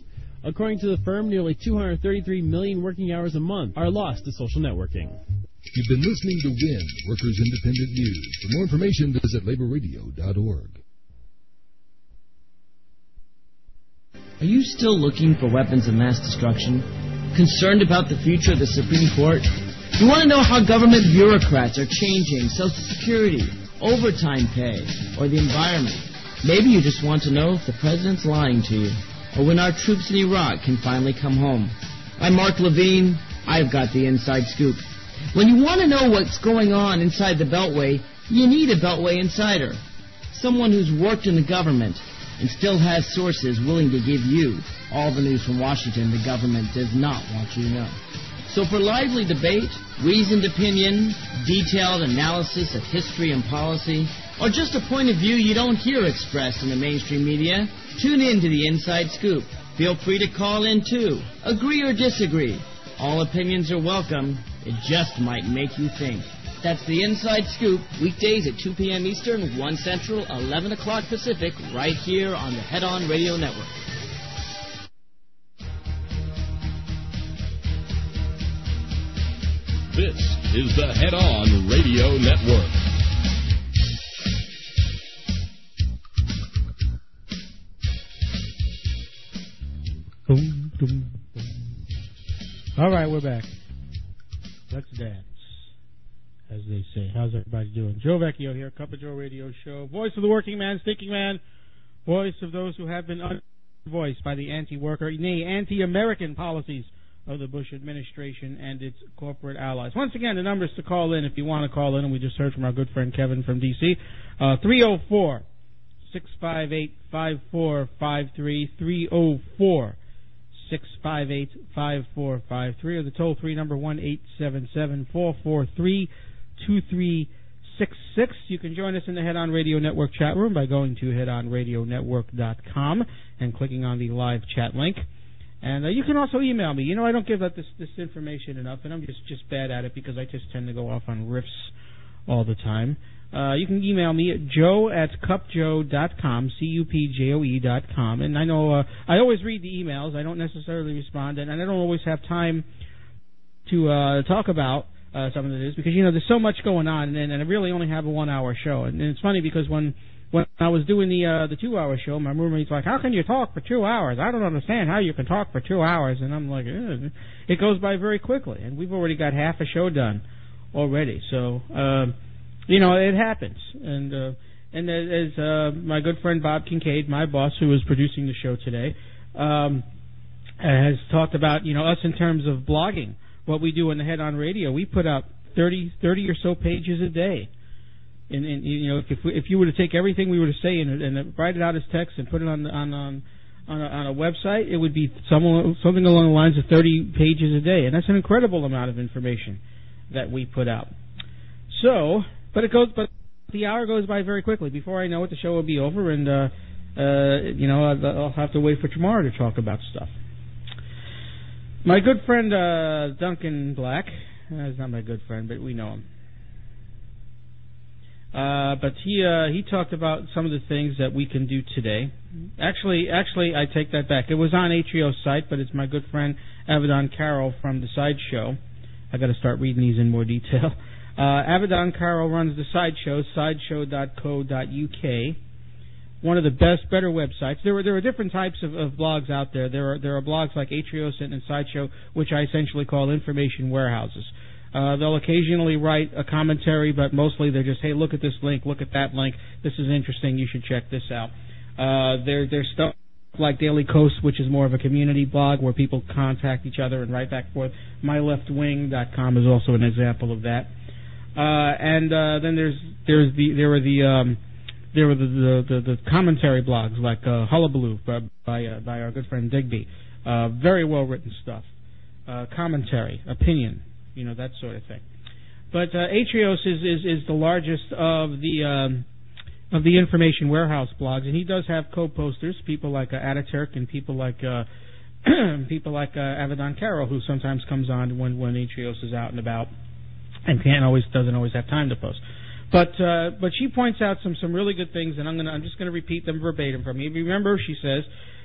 According to the firm, nearly two hundred thirty-three million working hours a month are lost to social networking. You've been listening to W I N, Workers Independent News. For more information, visit labor radio dot org. Are you still looking for weapons of mass destruction? Concerned about the future of the Supreme Court? You want to know how government bureaucrats are changing Social Security, overtime pay, or the environment? Maybe you just want to know if the president's lying to you, or when our troops in Iraq can finally come home. I'm Mark Levine. I've got the inside scoop. When you want to know what's going on inside the Beltway, you need a Beltway insider. Someone who's worked in the government and still has sources willing to give you all the news from Washington the government does not want you to know. So for lively debate, reasoned opinion, detailed analysis of history and policy, or just a point of view you don't hear expressed in the mainstream media, tune in to the Inside Scoop. Feel free to call in, too. Agree or disagree. All opinions are welcome. It just might make you think. That's the Inside Scoop, weekdays at two p.m. Eastern, one Central, eleven o'clock Pacific, right here on the Head On Radio Network. This is the Head On Radio Network. Boom, boom, boom. All right, we're back. Let's dance, as they say. How's everybody doing? Joe Vecchio here, Cup of Joe Radio Show. Voice of the working man, thinking man. Voice of those who have been unvoiced by the anti-worker, nay, anti-American policies of the Bush administration and its corporate allies. Once again, the numbers to call in if you want to call in, and we just heard from our good friend Kevin from D C, uh, three oh four, six five eight, five four five three, three oh four, six five eight, five four five three, or the toll-free number one eight seven seven, four four three, two three six six. You can join us in the Head On Radio Network chat room by going to head on radio network dot com and clicking on the live chat link. And uh, you can also email me. You know, I don't give out this, this information enough, and I'm just, just bad at it because I just tend to go off on riffs all the time. Uh, you can email me at joe at cupjoe dot com, C U P J O E dot com. And I know uh, I always read the emails. I don't necessarily respond, and I don't always have time to uh, talk about uh, some of it is because, you know, there's so much going on, and, and I really only have a one-hour show. And, and it's funny because when when I was doing the uh, the two-hour show, my roommate's like, how can you talk for two hours? I don't understand how you can talk for two hours. And I'm like, eh. It goes by very quickly, and we've already got half a show done already. So, uh, you know, it happens. And uh, and as uh, my good friend Bob Kincaid, my boss, who is producing the show today, um, has talked about, you know, us in terms of blogging, what we do in the Head On Radio. We put out thirty, thirty or so pages a day. And, and you know, if we, if you were to take everything we were to say and, and write it out as text and put it on on on on a, on a website, it would be some, something along the lines of thirty pages a day, and that's an incredible amount of information that we put out. So, but it goes, but the hour goes by very quickly. Before I know it, the show will be over, and uh, uh, you know, I'll have to wait for tomorrow to talk about stuff. My good friend uh, Duncan Black, uh, he's not my good friend, but we know him. Uh, but he uh, he talked about some of the things that we can do today. Actually, actually, I take that back. It was on Atrio's site, but it's my good friend Avedon Carroll from the Sideshow. I got to start reading these in more detail. Uh, Avedon Carroll runs the Sideshow, sideshow dot co dot U K. One of the best, better websites. There are there are different types of, of blogs out there. There are there are blogs like Atrios and Sideshow, which I essentially call information warehouses. Uh, they'll occasionally write a commentary, but mostly they're just, hey, look at this link, look at that link. This is interesting. You should check this out. Uh, there, there's stuff like Daily Coast, which is more of a community blog where people contact each other and write back and forth. my left wing dot com is also an example of that. Uh, and uh, then there's there's the there are the um, there were the the, the, the commentary blogs like uh, Hullabaloo by by, uh, by our good friend Digby. Uh, very well written stuff. Uh, commentary, opinion. You know, that sort of thing. But uh, Atrios is, is, is the largest of the um, of the information warehouse blogs, and he does have co-posters, people like uh, Ataturk and people like uh, people like uh, Avedon Carroll, who sometimes comes on when, when Atrios is out and about, and can't always doesn't always have time to post. But uh, but she points out some, some really good things, and I'm gonna I'm just gonna repeat them verbatim from you. Remember, she says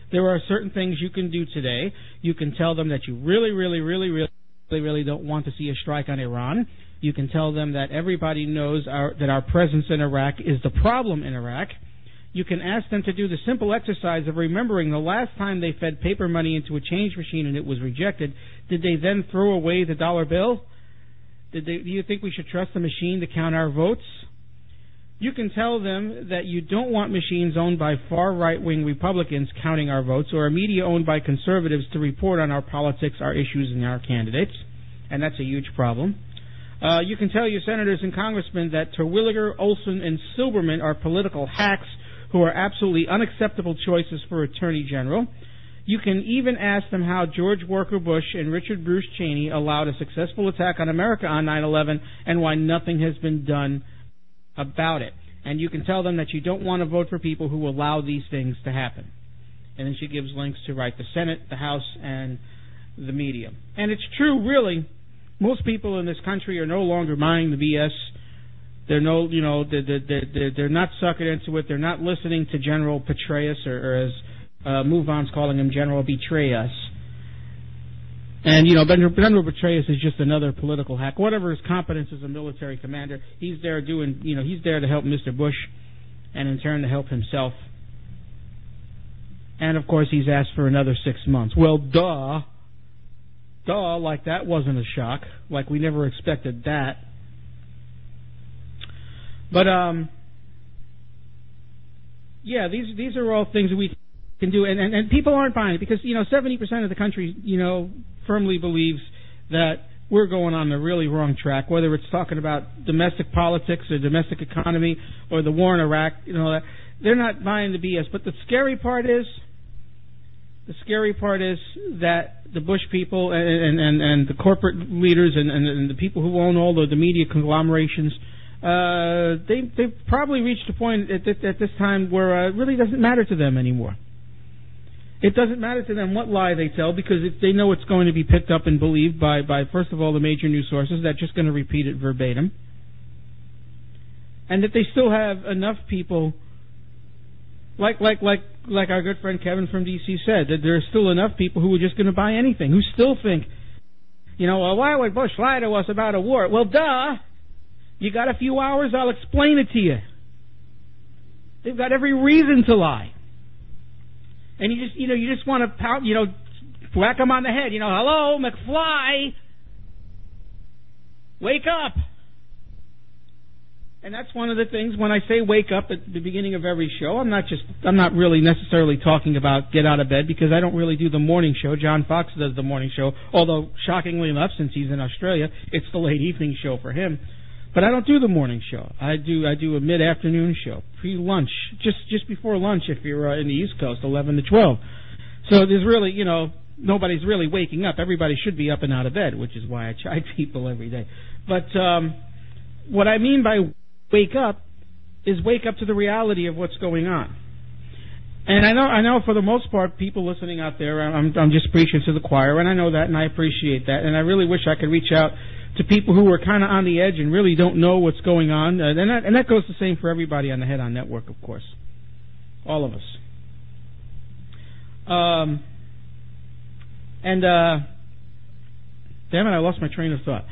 There are certain things you can do today. You can tell them that you really, really, really, really, really, really don't want to see a strike on Iran. You can tell them that everybody knows our, that our presence in Iraq is the problem in Iraq. You can ask them to do the simple exercise of remembering the last time they fed paper money into a change machine and it was rejected. Did they then throw away the dollar bill? Did they, do you think we should trust the machine to count our votes? You can tell them that you don't want machines owned by far right-wing Republicans counting our votes, or a media owned by conservatives to report on our politics, our issues, and our candidates. And that's a huge problem. Uh, you can tell your senators and congressmen that Terwilliger, Olson, and Silberman are political hacks who are absolutely unacceptable choices for Attorney General. You can even ask them how George Walker Bush and Richard Bruce Cheney allowed a successful attack on America on nine eleven and why nothing has been done about it. And you can tell them that you don't want to vote for people who allow these things to happen. And then she gives links to right the Senate, the House, and the media. And it's true, really. Most people in this country are no longer buying the B S. They're no, you know, they're, they're, they're, they're not sucking into it. They're not listening to General Petraeus, or, or as uh, MoveOn's calling him, General Betray Us. And, you know, General Petraeus is just another political hack. Whatever his competence as a military commander, he's there doing, you know, he's there to help Mister Bush and in turn to help himself. And, of course, he's asked for another six months. Well, duh. Duh, like that wasn't a shock. Like we never expected that. But, um, yeah, these these are all things that we can do. And, and, and people aren't buying it because, you know, seventy percent of the country, you know, firmly believes that we're going on the really wrong track, whether it's talking about domestic politics or domestic economy or the war in Iraq. You know, they're not buying the B S. But the scary part is, the scary part is that the Bush people and, and, and the corporate leaders and, and, and the people who own all the, the media conglomerations, Uh, they, they've probably reached a point at, at this time where uh, it really doesn't matter to them anymore. It doesn't matter to them what lie they tell because if they know it's going to be picked up and believed by, by, first of all, the major news sources. They're just going to repeat it verbatim. And that they still have enough people, like like like like our good friend Kevin from D C said, that there are still enough people who are just going to buy anything, who still think, you know, well, why would Bush lie to us about a war? Well, duh. You got a few hours, I'll explain it to you. They've got every reason to lie. And you just, you know, you just want to pout, you know, whack them on the head. You know, hello, McFly. Wake up. And that's one of the things when I say wake up at the beginning of every show, I'm not just, I'm not really necessarily talking about get out of bed because I don't really do the morning show. John Fox does the morning show, although shockingly enough, since he's in Australia, it's the late evening show for him. But I don't do the morning show. I do I do a mid-afternoon show, pre-lunch, just just before lunch if you're uh, in the East Coast, eleven to twelve. So there's really, you know, nobody's really waking up. Everybody should be up and out of bed, which is why I chide people every day. But um, what I mean by wake up is wake up to the reality of what's going on. And I know I know for the most part, people listening out there, I'm, I'm just preaching to the choir, and I know that, and I appreciate that. And I really wish I could reach out to people who are kind of on the edge and really don't know what's going on. Uh, and, that, and that goes the same for everybody on the Head On Network, of course. All of us. Um, and, uh, damn it, I lost my train of thought.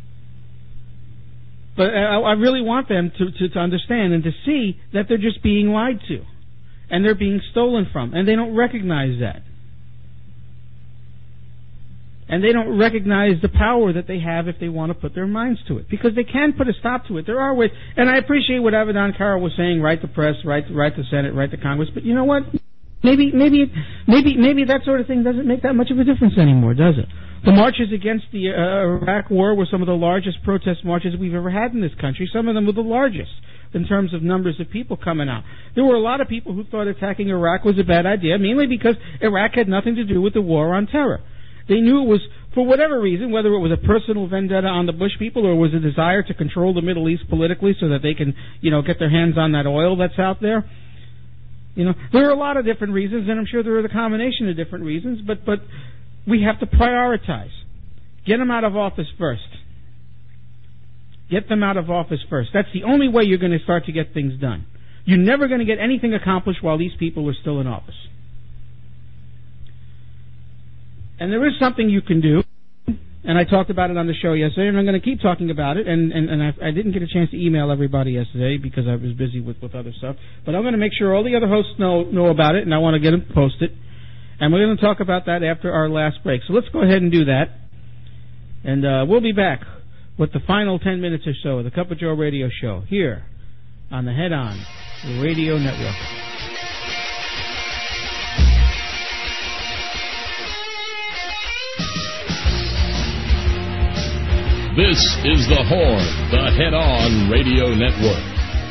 But I, I really want them to, to, to understand and to see that they're just being lied to. And they're being stolen from. And they don't recognize that. And they don't recognize the power that they have if they want to put their minds to it. Because they can put a stop to it. There are ways. And I appreciate what Avedon Carroll was saying, write the press, write, write the Senate, write the Congress. But you know what? Maybe, maybe, maybe, maybe that sort of thing doesn't make that much of a difference anymore, does it? The marches against the uh, Iraq War were some of the largest protest marches we've ever had in this country. Some of them were the largest in terms of numbers of people coming out. There were a lot of people who thought attacking Iraq was a bad idea, mainly because Iraq had nothing to do with the war on terror. They knew it was, for whatever reason, whether it was a personal vendetta on the Bush people or was a desire to control the Middle East politically so that they can, you know, get their hands on that oil that's out there. You know, there are a lot of different reasons, and I'm sure there are a combination of different reasons, but, but we have to prioritize. Get them out of office first. Get them out of office first. That's the only way you're going to start to get things done. You're never going to get anything accomplished while these people are still in office. And there is something you can do, and I talked about it on the show yesterday, and I'm going to keep talking about it, and, and, and I, I didn't get a chance to email everybody yesterday because I was busy with, with other stuff, but I'm going to make sure all the other hosts know, know about it, and I want to get them posted, and we're going to talk about that after our last break. So let's go ahead and do that, and uh, we'll be back with the final ten minutes or so of the Cup of Joe radio show here on the Head On Radio Network. This is The Horn, the Head On Radio Network.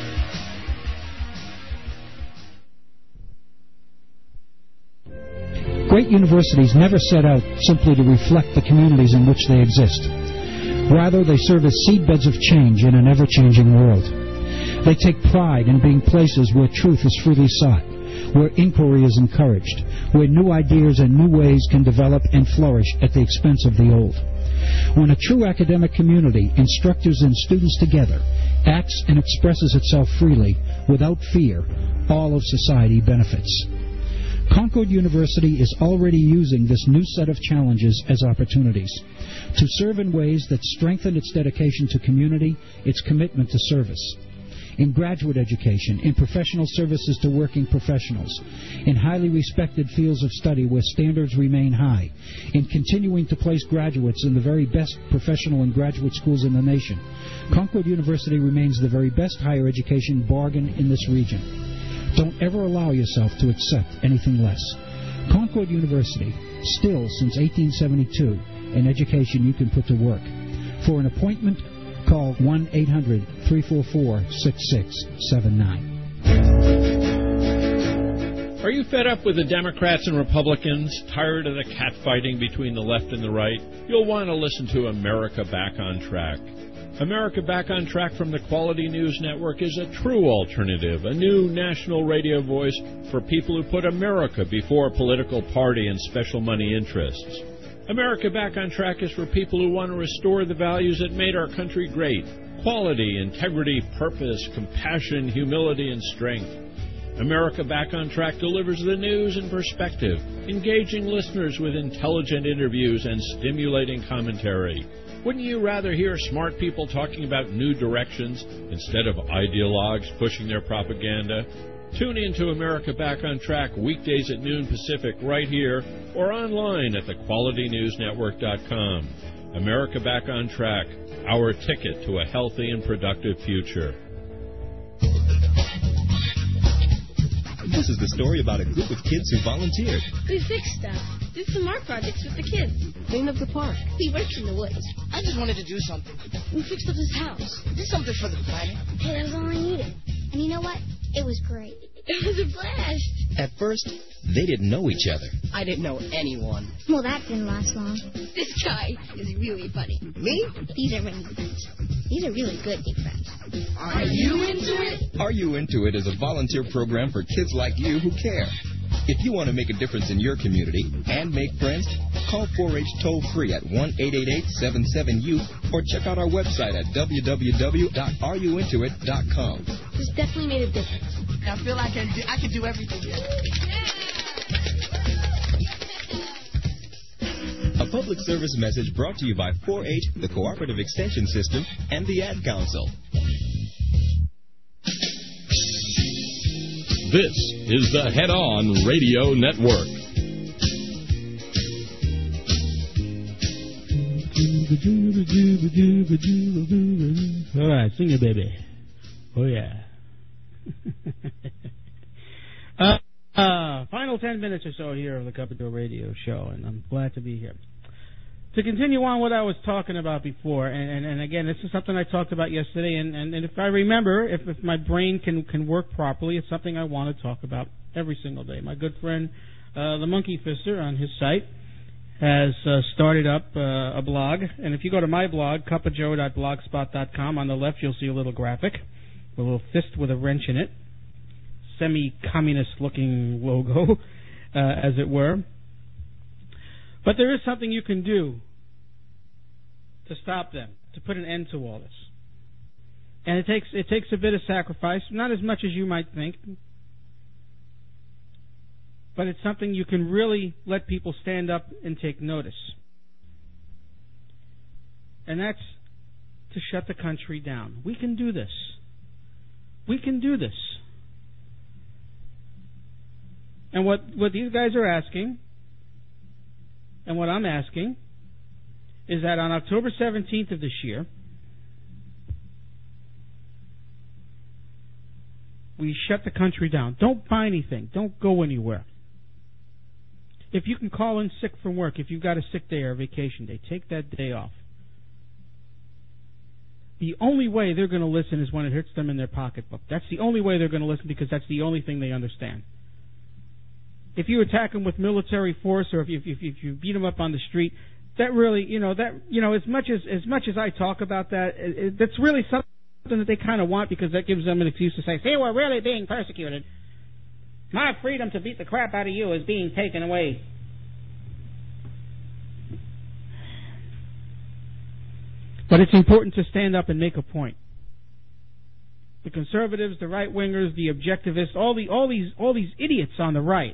Great universities never set out simply to reflect the communities in which they exist. Rather, they serve as seedbeds of change in an ever-changing world. They take pride in being places where truth is freely sought, where inquiry is encouraged, where new ideas and new ways can develop and flourish at the expense of the old. When a true academic community, instructors and students together, acts and expresses itself freely, without fear, all of society benefits. Concord University is already using this new set of challenges as opportunities to serve in ways that strengthen its dedication to community, its commitment to service. In graduate education, in professional services to working professionals, in highly respected fields of study where standards remain high, in continuing to place graduates in the very best professional and graduate schools in the nation, Concord University remains the very best higher education bargain in this region. Don't ever allow yourself to accept anything less. Concord University, still since eighteen seventy-two, an education you can put to work. For an appointment, call one eight hundred, three four four, six six seven nine. Are you fed up with the Democrats and Republicans, tired of the catfighting between the left and the right? You'll want to listen to America Back on Track. America Back on Track from the Quality News Network is a true alternative, a new national radio voice for people who put America before political party and special money interests. America Back on Track is for people who want to restore the values that made our country great: quality, integrity, purpose, compassion, humility, and strength. America Back on Track delivers the news and perspective, engaging listeners with intelligent interviews and stimulating commentary. Wouldn't you rather hear smart people talking about new directions instead of ideologues pushing their propaganda? Tune in to America Back on Track weekdays at noon Pacific right here or online at the quality news network dot com. America Back on Track, our ticket to a healthy and productive future. This is the story about a group of kids who volunteered. We fixed stuff. Did some art projects with the kids. Cleaned up the park. We worked in the woods. I just wanted to do something. We fixed up his house. Did something for the planet. Hey, that was all I needed. And you know what? It was great. It was a blast. At first, they didn't know each other. I didn't know anyone. Well, that didn't last long. This guy is really funny. Me? These are really friends. These are really good big friends. Are you into it? Are You Into It is a volunteer program for kids like you who care. If you want to make a difference in your community and make friends, call four H toll-free at one eight eight eight, seven seven, youth or check out our website at w w w dot are you into it dot com. This definitely made a difference. I feel like I can do, I can do everything here. A public service message brought to you by four H, the Cooperative Extension System, and the Ad Council. This is the Head On Radio Network. All right, sing it, baby. Oh, yeah. uh, uh, final ten minutes or so here of the Cup of Joe radio show, and I'm glad to be here. To continue on what I was talking about before, and, and, and again, this is something I talked about yesterday, and, and, and if I remember, if, if my brain can, can work properly, it's something I want to talk about every single day. My good friend, uh, the Monkey Fister, on his site, has uh, started up uh, a blog, and if you go to my blog, cup of joe dot blogspot dot com, on the left you'll see a little graphic, a little fist with a wrench in it, semi-communist-looking logo, uh, as it were. But there is something you can do to stop them, to put an end to all this. And it takes it takes a bit of sacrifice, not as much as you might think. But it's something you can really let people stand up and take notice. And that's to shut the country down. We can do this. We can do this. And what, what these guys are asking, and what I'm asking, is that on October seventeenth of this year, we shut the country down. Don't buy anything. Don't go anywhere. If you can call in sick from work, if you've got a sick day or a vacation day, take that day off. The only way they're going to listen is when it hurts them in their pocketbook. That's the only way they're going to listen, because that's the only thing they understand. If you attack them with military force, or if you, if, if you beat them up on the street, that really, you know, that you know, as much as as much as I talk about that, it, it, that's really something that they kind of want, because that gives them an excuse to say, "See, we're really being persecuted. My freedom to beat the crap out of you is being taken away." But it's important to stand up and make a point. The conservatives, the right-wingers, the objectivists, all the all these all these idiots on the right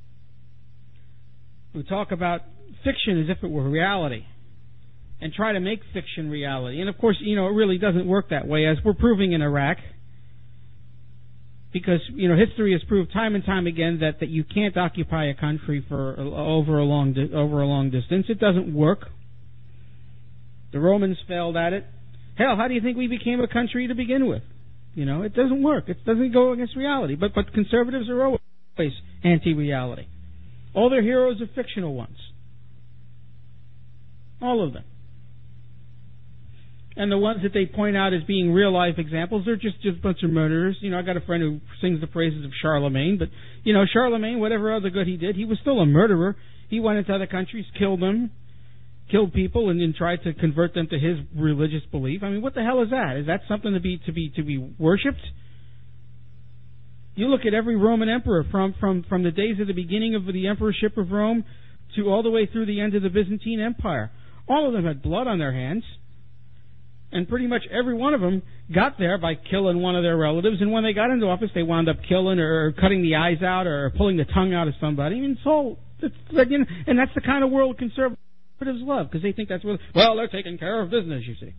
who talk about fiction as if it were reality and try to make fiction reality. And of course, you know, it really doesn't work that way, as we're proving in Iraq. Because, you know, history has proved time and time again that, that you can't occupy a country for over a long over a long distance. It doesn't work. The Romans failed at it. Hell, how do you think we became a country to begin with? You know, it doesn't work. It doesn't go against reality. But but conservatives are always anti-reality. All their heroes are fictional ones. All of them. And the ones that they point out as being real-life examples, they're just, just a bunch of murderers. You know, I got a friend who sings the praises of Charlemagne, but, you know, Charlemagne, whatever other good he did, he was still a murderer. He went into other countries, killed them, killed people, and then tried to convert them to his religious belief. I mean, what the hell is that? Is that something to be to be to be worshipped? You look at every Roman emperor from from from the days of the beginning of the emperorship of Rome to all the way through the end of the Byzantine Empire. All of them had blood on their hands, and pretty much every one of them got there by killing one of their relatives. And when they got into office, they wound up killing or cutting the eyes out or pulling the tongue out of somebody. I mean, it's all, it's like, you know, and that's the kind of world conservatives love, because they think that's what, well, they're taking care of business, you see.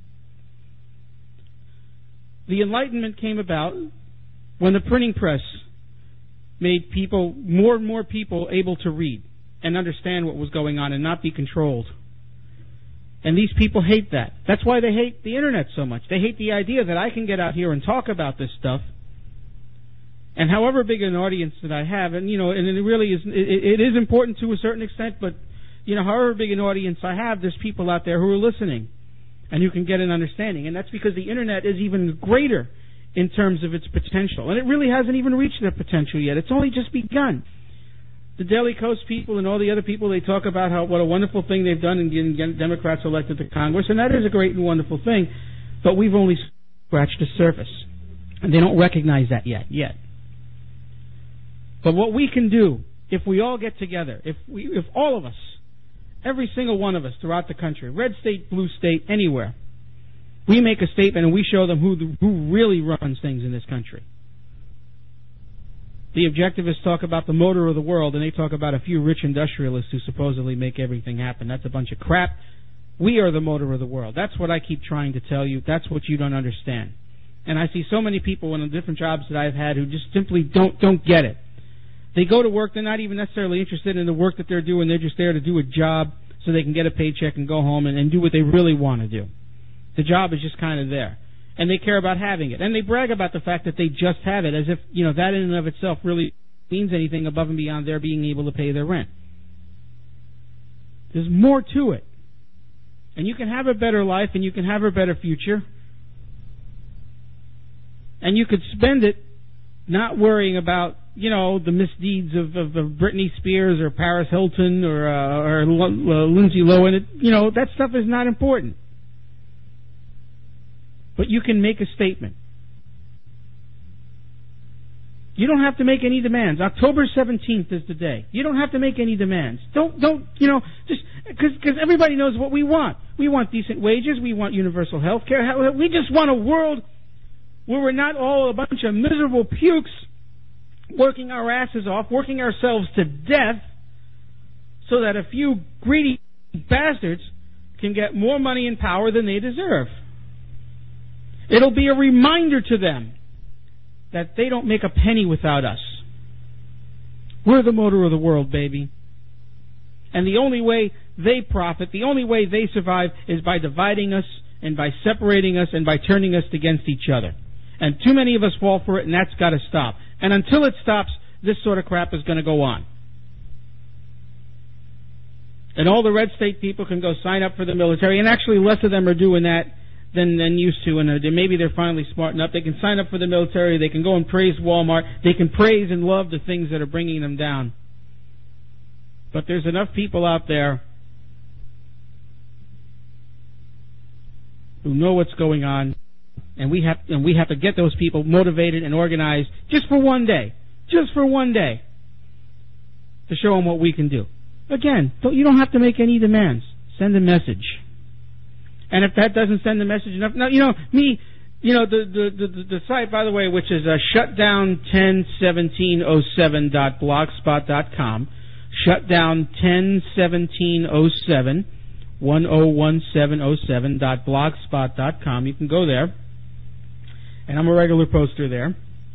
The Enlightenment came about when the printing press made people, more and more people, able to read and understand what was going on and not be controlled. And these people hate that. That's why they hate the Internet so much. They hate the idea that I can get out here and talk about this stuff, and however big an audience that I have, and you know, and it really is, it, it is important to a certain extent, but you know, however big an audience I have, there's people out there who are listening and who can get an understanding. And that's because the Internet is even greater in terms of its potential. And it really hasn't even reached their potential yet. It's only just begun. The Daily Coast people and all the other people, they talk about how what a wonderful thing they've done in getting Democrats elected to Congress, and that is a great and wonderful thing, but we've only scratched the surface. And they don't recognize that yet, yet. But what we can do, if we all get together, if we, if all of us, every single one of us throughout the country, red state, blue state, anywhere, we make a statement and we show them who the, who really runs things in this country. The objectivists talk about the motor of the world, and they talk about a few rich industrialists who supposedly make everything happen. That's a bunch of crap. We are the motor of the world. That's what I keep trying to tell you. That's what you don't understand. And I see so many people in the different jobs that I've had who just simply don't don't get it. They go to work, they're not even necessarily interested in the work that they're doing. They're just there to do a job so they can get a paycheck and go home and, and do what they really want to do. The job is just kind of there. And they care about having it. And they brag about the fact that they just have it, as if, you know, that in and of itself really means anything above and beyond their being able to pay their rent. There's more to it. And you can have a better life and you can have a better future. And you could spend it not worrying about, you know, the misdeeds of, of, of Britney Spears or Paris Hilton or, uh, or L- uh, Lindsay Lohan. It, you know, that stuff is not important. But you can make a statement. You don't have to make any demands. October seventeenth is the day. You don't have to make any demands. Don't, don't, you know, just, because everybody knows what we want. We want decent wages. We want universal health care. We just want a world where we're not all a bunch of miserable pukes working our asses off, working ourselves to death, so that a few greedy bastards can get more money and power than they deserve. It'll be a reminder to them that they don't make a penny without us. We're the motor of the world, baby. And the only way they profit, the only way they survive, is by dividing us and by separating us and by turning us against each other. And too many of us fall for it, and that's got to stop. And until it stops, this sort of crap is going to go on. And all the red state people can go sign up for the military, and actually less of them are doing that than than used to, and uh, maybe they're finally smart enough. They can sign up for the military, they can go and praise Walmart, they can praise and love the things that are bringing them down. But there's enough people out there who know what's going on, and we have and we have to get those people motivated and organized just for one day, just for one day, to show them what we can do. Again, don't, you don't have to make any demands. Send a message. And if that doesn't send the message enough, no, you know, me, you know, the the, the, the site, by the way, which is uh, shutdown ten seventeen oh seven dot blogspot dot com, shutdown ten seventeen oh seven, one oh one seven oh seven dot blogspot dot com. You can go there, and I'm a regular poster there.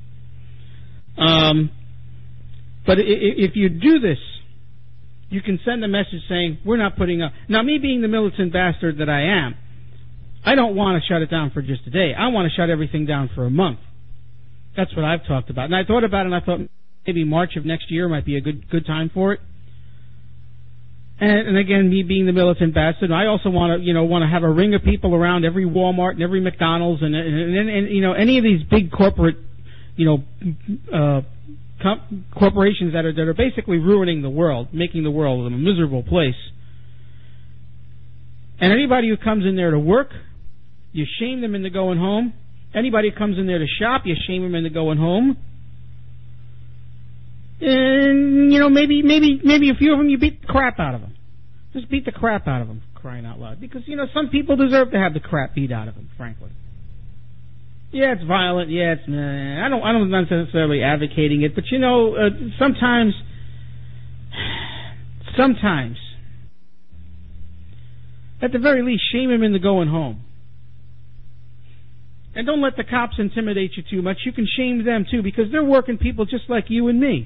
Um, but if you do this, you can send a message saying, we're not putting up. Now, me being the militant bastard that I am, I don't want to shut it down for just a day. I want to shut everything down for a month. That's what I've talked about. And I thought about it, and I thought maybe March of next year might be a good good time for it. And, and again, me being the militant bastard, I also want to, you know, want to have a ring of people around every Walmart and every McDonald's and, and, and, and you know, any of these big corporate, you know, uh, Com- corporations that are that are basically ruining the world, making the world a miserable place. And anybody who comes in there to work, you shame them into going home. Anybody who comes in there to shop, you shame them into going home. And you know, maybe maybe maybe a few of them you beat the crap out of them. Just beat the crap out of them, crying out loud. Because you know some people deserve to have the crap beat out of them, frankly. Yeah, it's violent. Yeah, it's. Nah, I don't. I don't not necessarily advocating it, but you know, uh, sometimes, sometimes, at the very least, shame him into going home. And don't let the cops intimidate you too much. You can shame them too, because they're working people just like you and me.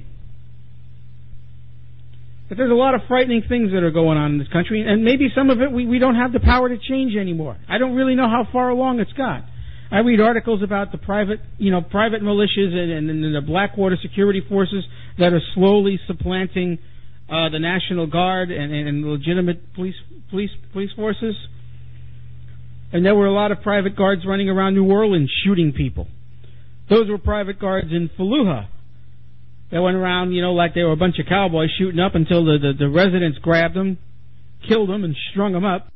But there's a lot of frightening things that are going on in this country, and maybe some of it we, we don't have the power to change anymore. I don't really know how far along it's got. I read articles about the private, you know, private militias and, and, and the Blackwater security forces that are slowly supplanting uh, the National Guard and, and, and legitimate police, police, police forces. And there were a lot of private guards running around New Orleans shooting people. Those were private guards in Fallujah. They went around, you know, like they were a bunch of cowboys shooting up until the, the, the residents grabbed them, killed them, and strung them up.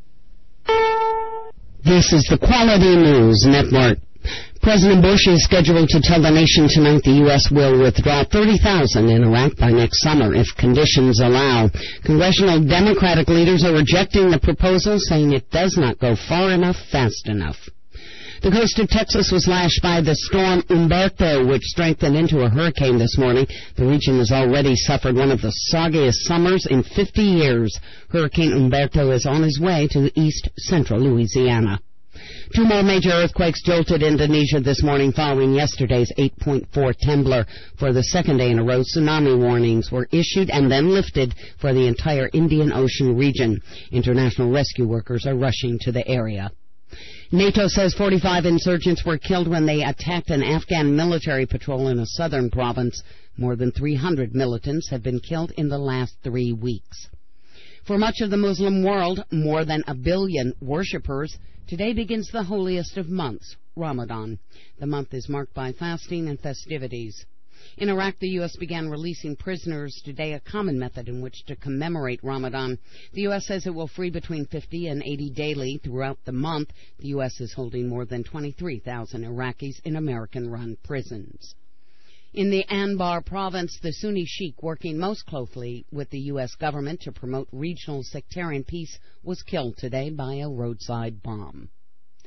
This is the Quality News Network. President Bush is scheduled to tell the nation tonight the U S will withdraw thirty thousand in Iraq by next summer if conditions allow. Congressional Democratic leaders are rejecting the proposal, saying it does not go far enough, fast enough. The coast of Texas was lashed by the storm Humberto, which strengthened into a hurricane this morning. The region has already suffered one of the soggiest summers in fifty years. Hurricane Humberto is on his way to east central Louisiana. Two more major earthquakes jolted Indonesia this morning following yesterday's eight point four Temblor. For the second day in a row, tsunami warnings were issued and then lifted for the entire Indian Ocean region. International rescue workers are rushing to the area. NATO says forty-five insurgents were killed when they attacked an Afghan military patrol in a southern province. More than three hundred militants have been killed in the last three weeks. For much of the Muslim world, more than a billion worshippers, today begins the holiest of months, Ramadan. The month is marked by fasting and festivities. In Iraq, the U S began releasing prisoners today, a common method in which to commemorate Ramadan. The U S says it will free between fifty and eighty daily throughout the month. The U S is holding more than twenty-three thousand Iraqis in American-run prisons. In the Anbar province, the Sunni sheikh working most closely with the U S government to promote regional sectarian peace was killed today by a roadside bomb.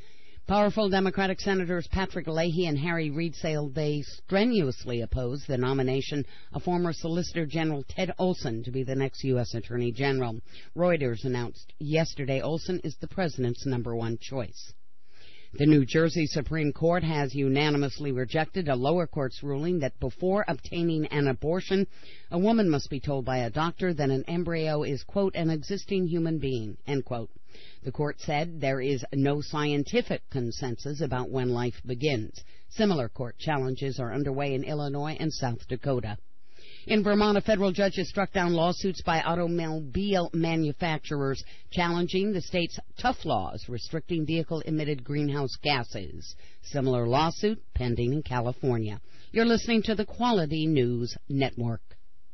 Powerful Democratic Senators Patrick Leahy and Harry Reid say they strenuously oppose the nomination of former Solicitor General Ted Olson to be the next U S Attorney General. Reuters announced yesterday Olson is the president's number one choice. The New Jersey Supreme Court has unanimously rejected a lower court's ruling that before obtaining an abortion, a woman must be told by a doctor that an embryo is, quote, an existing human being, end quote. The court said there is no scientific consensus about when life begins. Similar court challenges are underway in Illinois and South Dakota. In Vermont, a federal judge has struck down lawsuits by automobile manufacturers challenging the state's tough laws restricting vehicle-emitted greenhouse gases. Similar lawsuit pending in California. You're listening to the Quality News Network.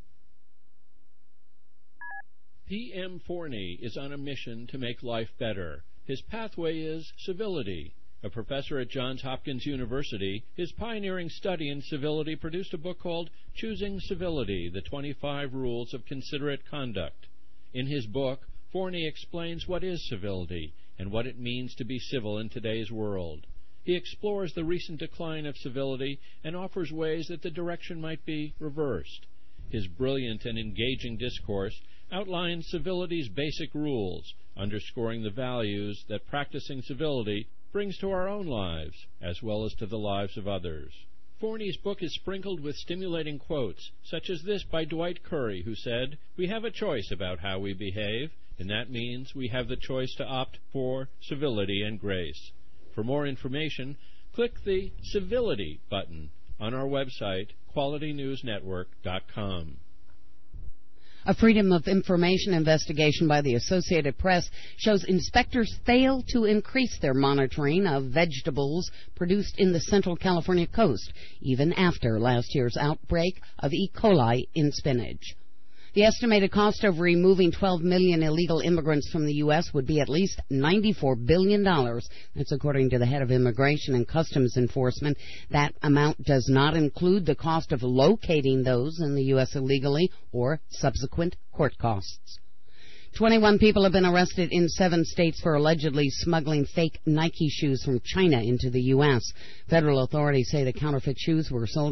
P M Forney is on a mission to make life better. His pathway is civility. A professor at Johns Hopkins University, his pioneering study in civility produced a book called Choosing Civility, the twenty-five Rules of Considerate Conduct. In his book, Forney explains what is civility and what it means to be civil in today's world. He explores the recent decline of civility and offers ways that the direction might be reversed. His brilliant and engaging discourse outlines civility's basic rules, underscoring the values that practicing civility brings to our own lives, as well as to the lives of others. Forney's book is sprinkled with stimulating quotes, such as this by Dwight Curry, who said, "We have a choice about how we behave, and that means we have the choice to opt for civility and grace." For more information, click the Civility button on our website, quality news network dot com. A Freedom of Information investigation by the Associated Press shows inspectors fail to increase their monitoring of vegetables produced in the Central California coast, even after last year's outbreak of E. coli in spinach. The estimated cost of removing twelve million illegal immigrants from the U S would be at least ninety-four billion dollars. That's according to the head of Immigration and Customs Enforcement. That amount does not include the cost of locating those in the U S illegally or subsequent court costs. twenty-one people have been arrested in seven states for allegedly smuggling fake Nike shoes from China into the U S. Federal authorities say the counterfeit shoes were sold